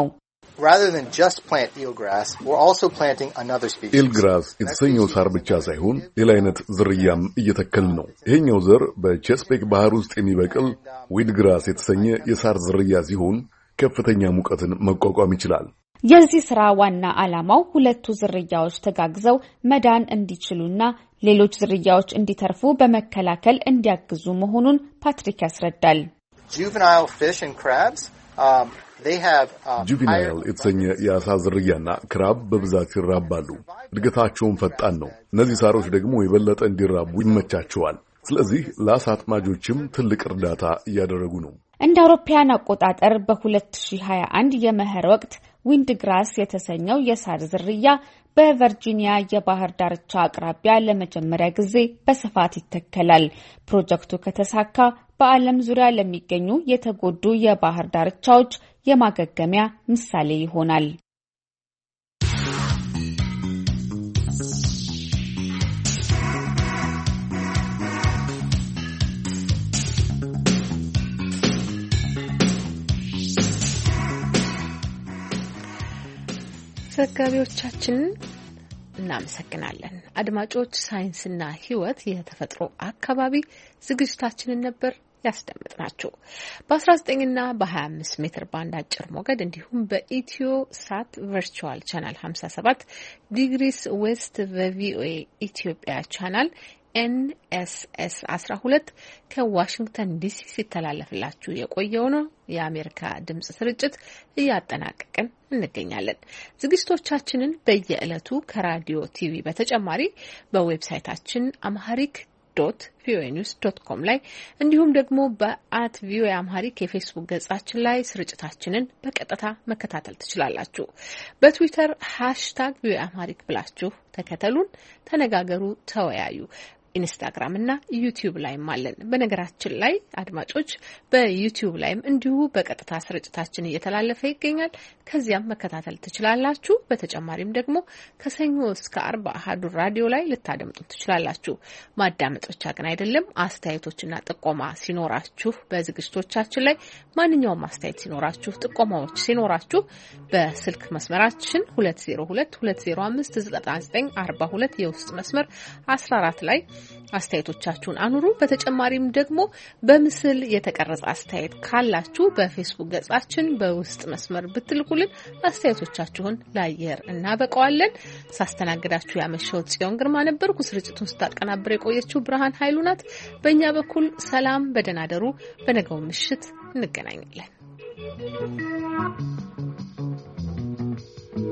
ኢልግራስ የተሰኘው ሳር ብቻ ሳይሆን ሌላ አይነት ዝርያም እየተከልን ነው። ይሄኛው ዘር በቼስፒክ ባህር ውስጥ የሚበቅል ዊድግራስ የተሰኘ የሳር ዝርያ ሲሆን ከፍተኛ ሙቀትን መቋቋም ይችላል። የዚህ ስራ ዋና ዓላማው ሁለቱ ዝርያዎች ተጋግዘው መዳን እንዲችሉና ሌሎች ዝርያዎች እንዲተርፉ በመከላከል እንዲያግዙ መሆኑን ፓትሪክ ያስረዳል። ጁቬናይል የተሰኘ የአሳ ዝርያና ክራብ በብዛት ይራባሉ። እድገታቸውን ፈጣን ነው። እነዚህ ሳሮች ደግሞ የበለጠ እንዲራቡ ይመቻቸዋል። ስለዚህ ለአሳ አጥማጆችም ትልቅ እርዳታ እያደረጉ ነው። እንደ አውሮፓውያን አቆጣጠር በ2021 የመኸር ወቅት ዊንድግራስ የተሰኘው የሳር ዝርያ በቨርጂኒያ የባህር ዳርቻ አቅራቢያ ለመጀመሪያ ጊዜ በስፋት ይተከላል። ፕሮጀክቱ ከተሳካ በዓለም ዙሪያ ለሚገኙ የተጎዱ የባህር ዳርቻዎች የማገገሚያ ምሳሌ ይሆናል። ዘጋቢዎቻችንን እናመሰግናለን። አድማጮች፣ ሳይንስና ሕይወት የተፈጥሮ አካባቢ ዝግጅታችንን ነበር ያስደምጥናችሁ። በ19ና በ25 ሜትር ባንድ አጭር ሞገድ እንዲሁም በኢትዮ ሳት ቨርቹዋል ቻናል 57 ዲግሪስ ዌስት በቪኦኤ ኢትዮጵያ ቻናል NSS 12 ከዋሽንግተን ዲሲ ሲተላለፍላችሁ የቆየው ነው የአሜሪካ ድምጽ ስርጭት እያጠናቀቅን እንገኛለን። ዝግጅቶቻችንን በየዕለቱ ከራዲዮ ቲቪ በተጨማሪ በዌብሳይታችን amharic.voanews.com ላይ እንዲሁም ደግሞ በ@voa amharic የፌስቡክ ገጻችን ላይ ስርጭታችንን በቀጥታ መከታተል ትችላላችሁ። በትዊተር #voa amharic ብላችሁ ተከተሉን፣ ተነጋገሩ፣ ተወያዩ። ኢንስታግራም እና ዩቲዩብ ላይም አለን። በነገራችን ላይ አድማጮች በዩቲዩብ ላይም እንዲሁ በቀጥታ ስርጭታችን እየተላለፈ ይገኛል። ከዚያም መከታተል ትችላላችሁ። በተጨማሪም ደግሞ ከሰኞ እስከ አርብ አሃዱ ራዲዮ ላይ ልታደምጡ ትችላላችሁ። ማዳመጥ ብቻ ግን አይደለም። አስተያየቶችና ጥቆማ ሲኖራችሁ በዝግጅቶቻችን ላይ ማንኛውም አስተያየት ሲኖራችሁ፣ ጥቆማዎች ሲኖራችሁ በስልክ መስመራችን 2022059942 የውስጥ መስመር 14 ላይ አስተያየቶቻችሁን አኑሩ። በተጨማሪም ደግሞ በምስል የተቀረጸ አስተያየት ካላችሁ በፌስቡክ ገጻችን በውስጥ መስመር ብትልኩልን አስተያየቶቻችሁን ለአየር እናበቀዋለን። ሳስተናግዳችሁ ያመሸው ጽዮን ግርማ ነበርኩ። ስርጭቱን ስታቀናብር የቆየችው ብርሃን ኃይሉ ናት። በእኛ በኩል ሰላም፣ በደህና ደሩ። በነገው ምሽት እንገናኛለን።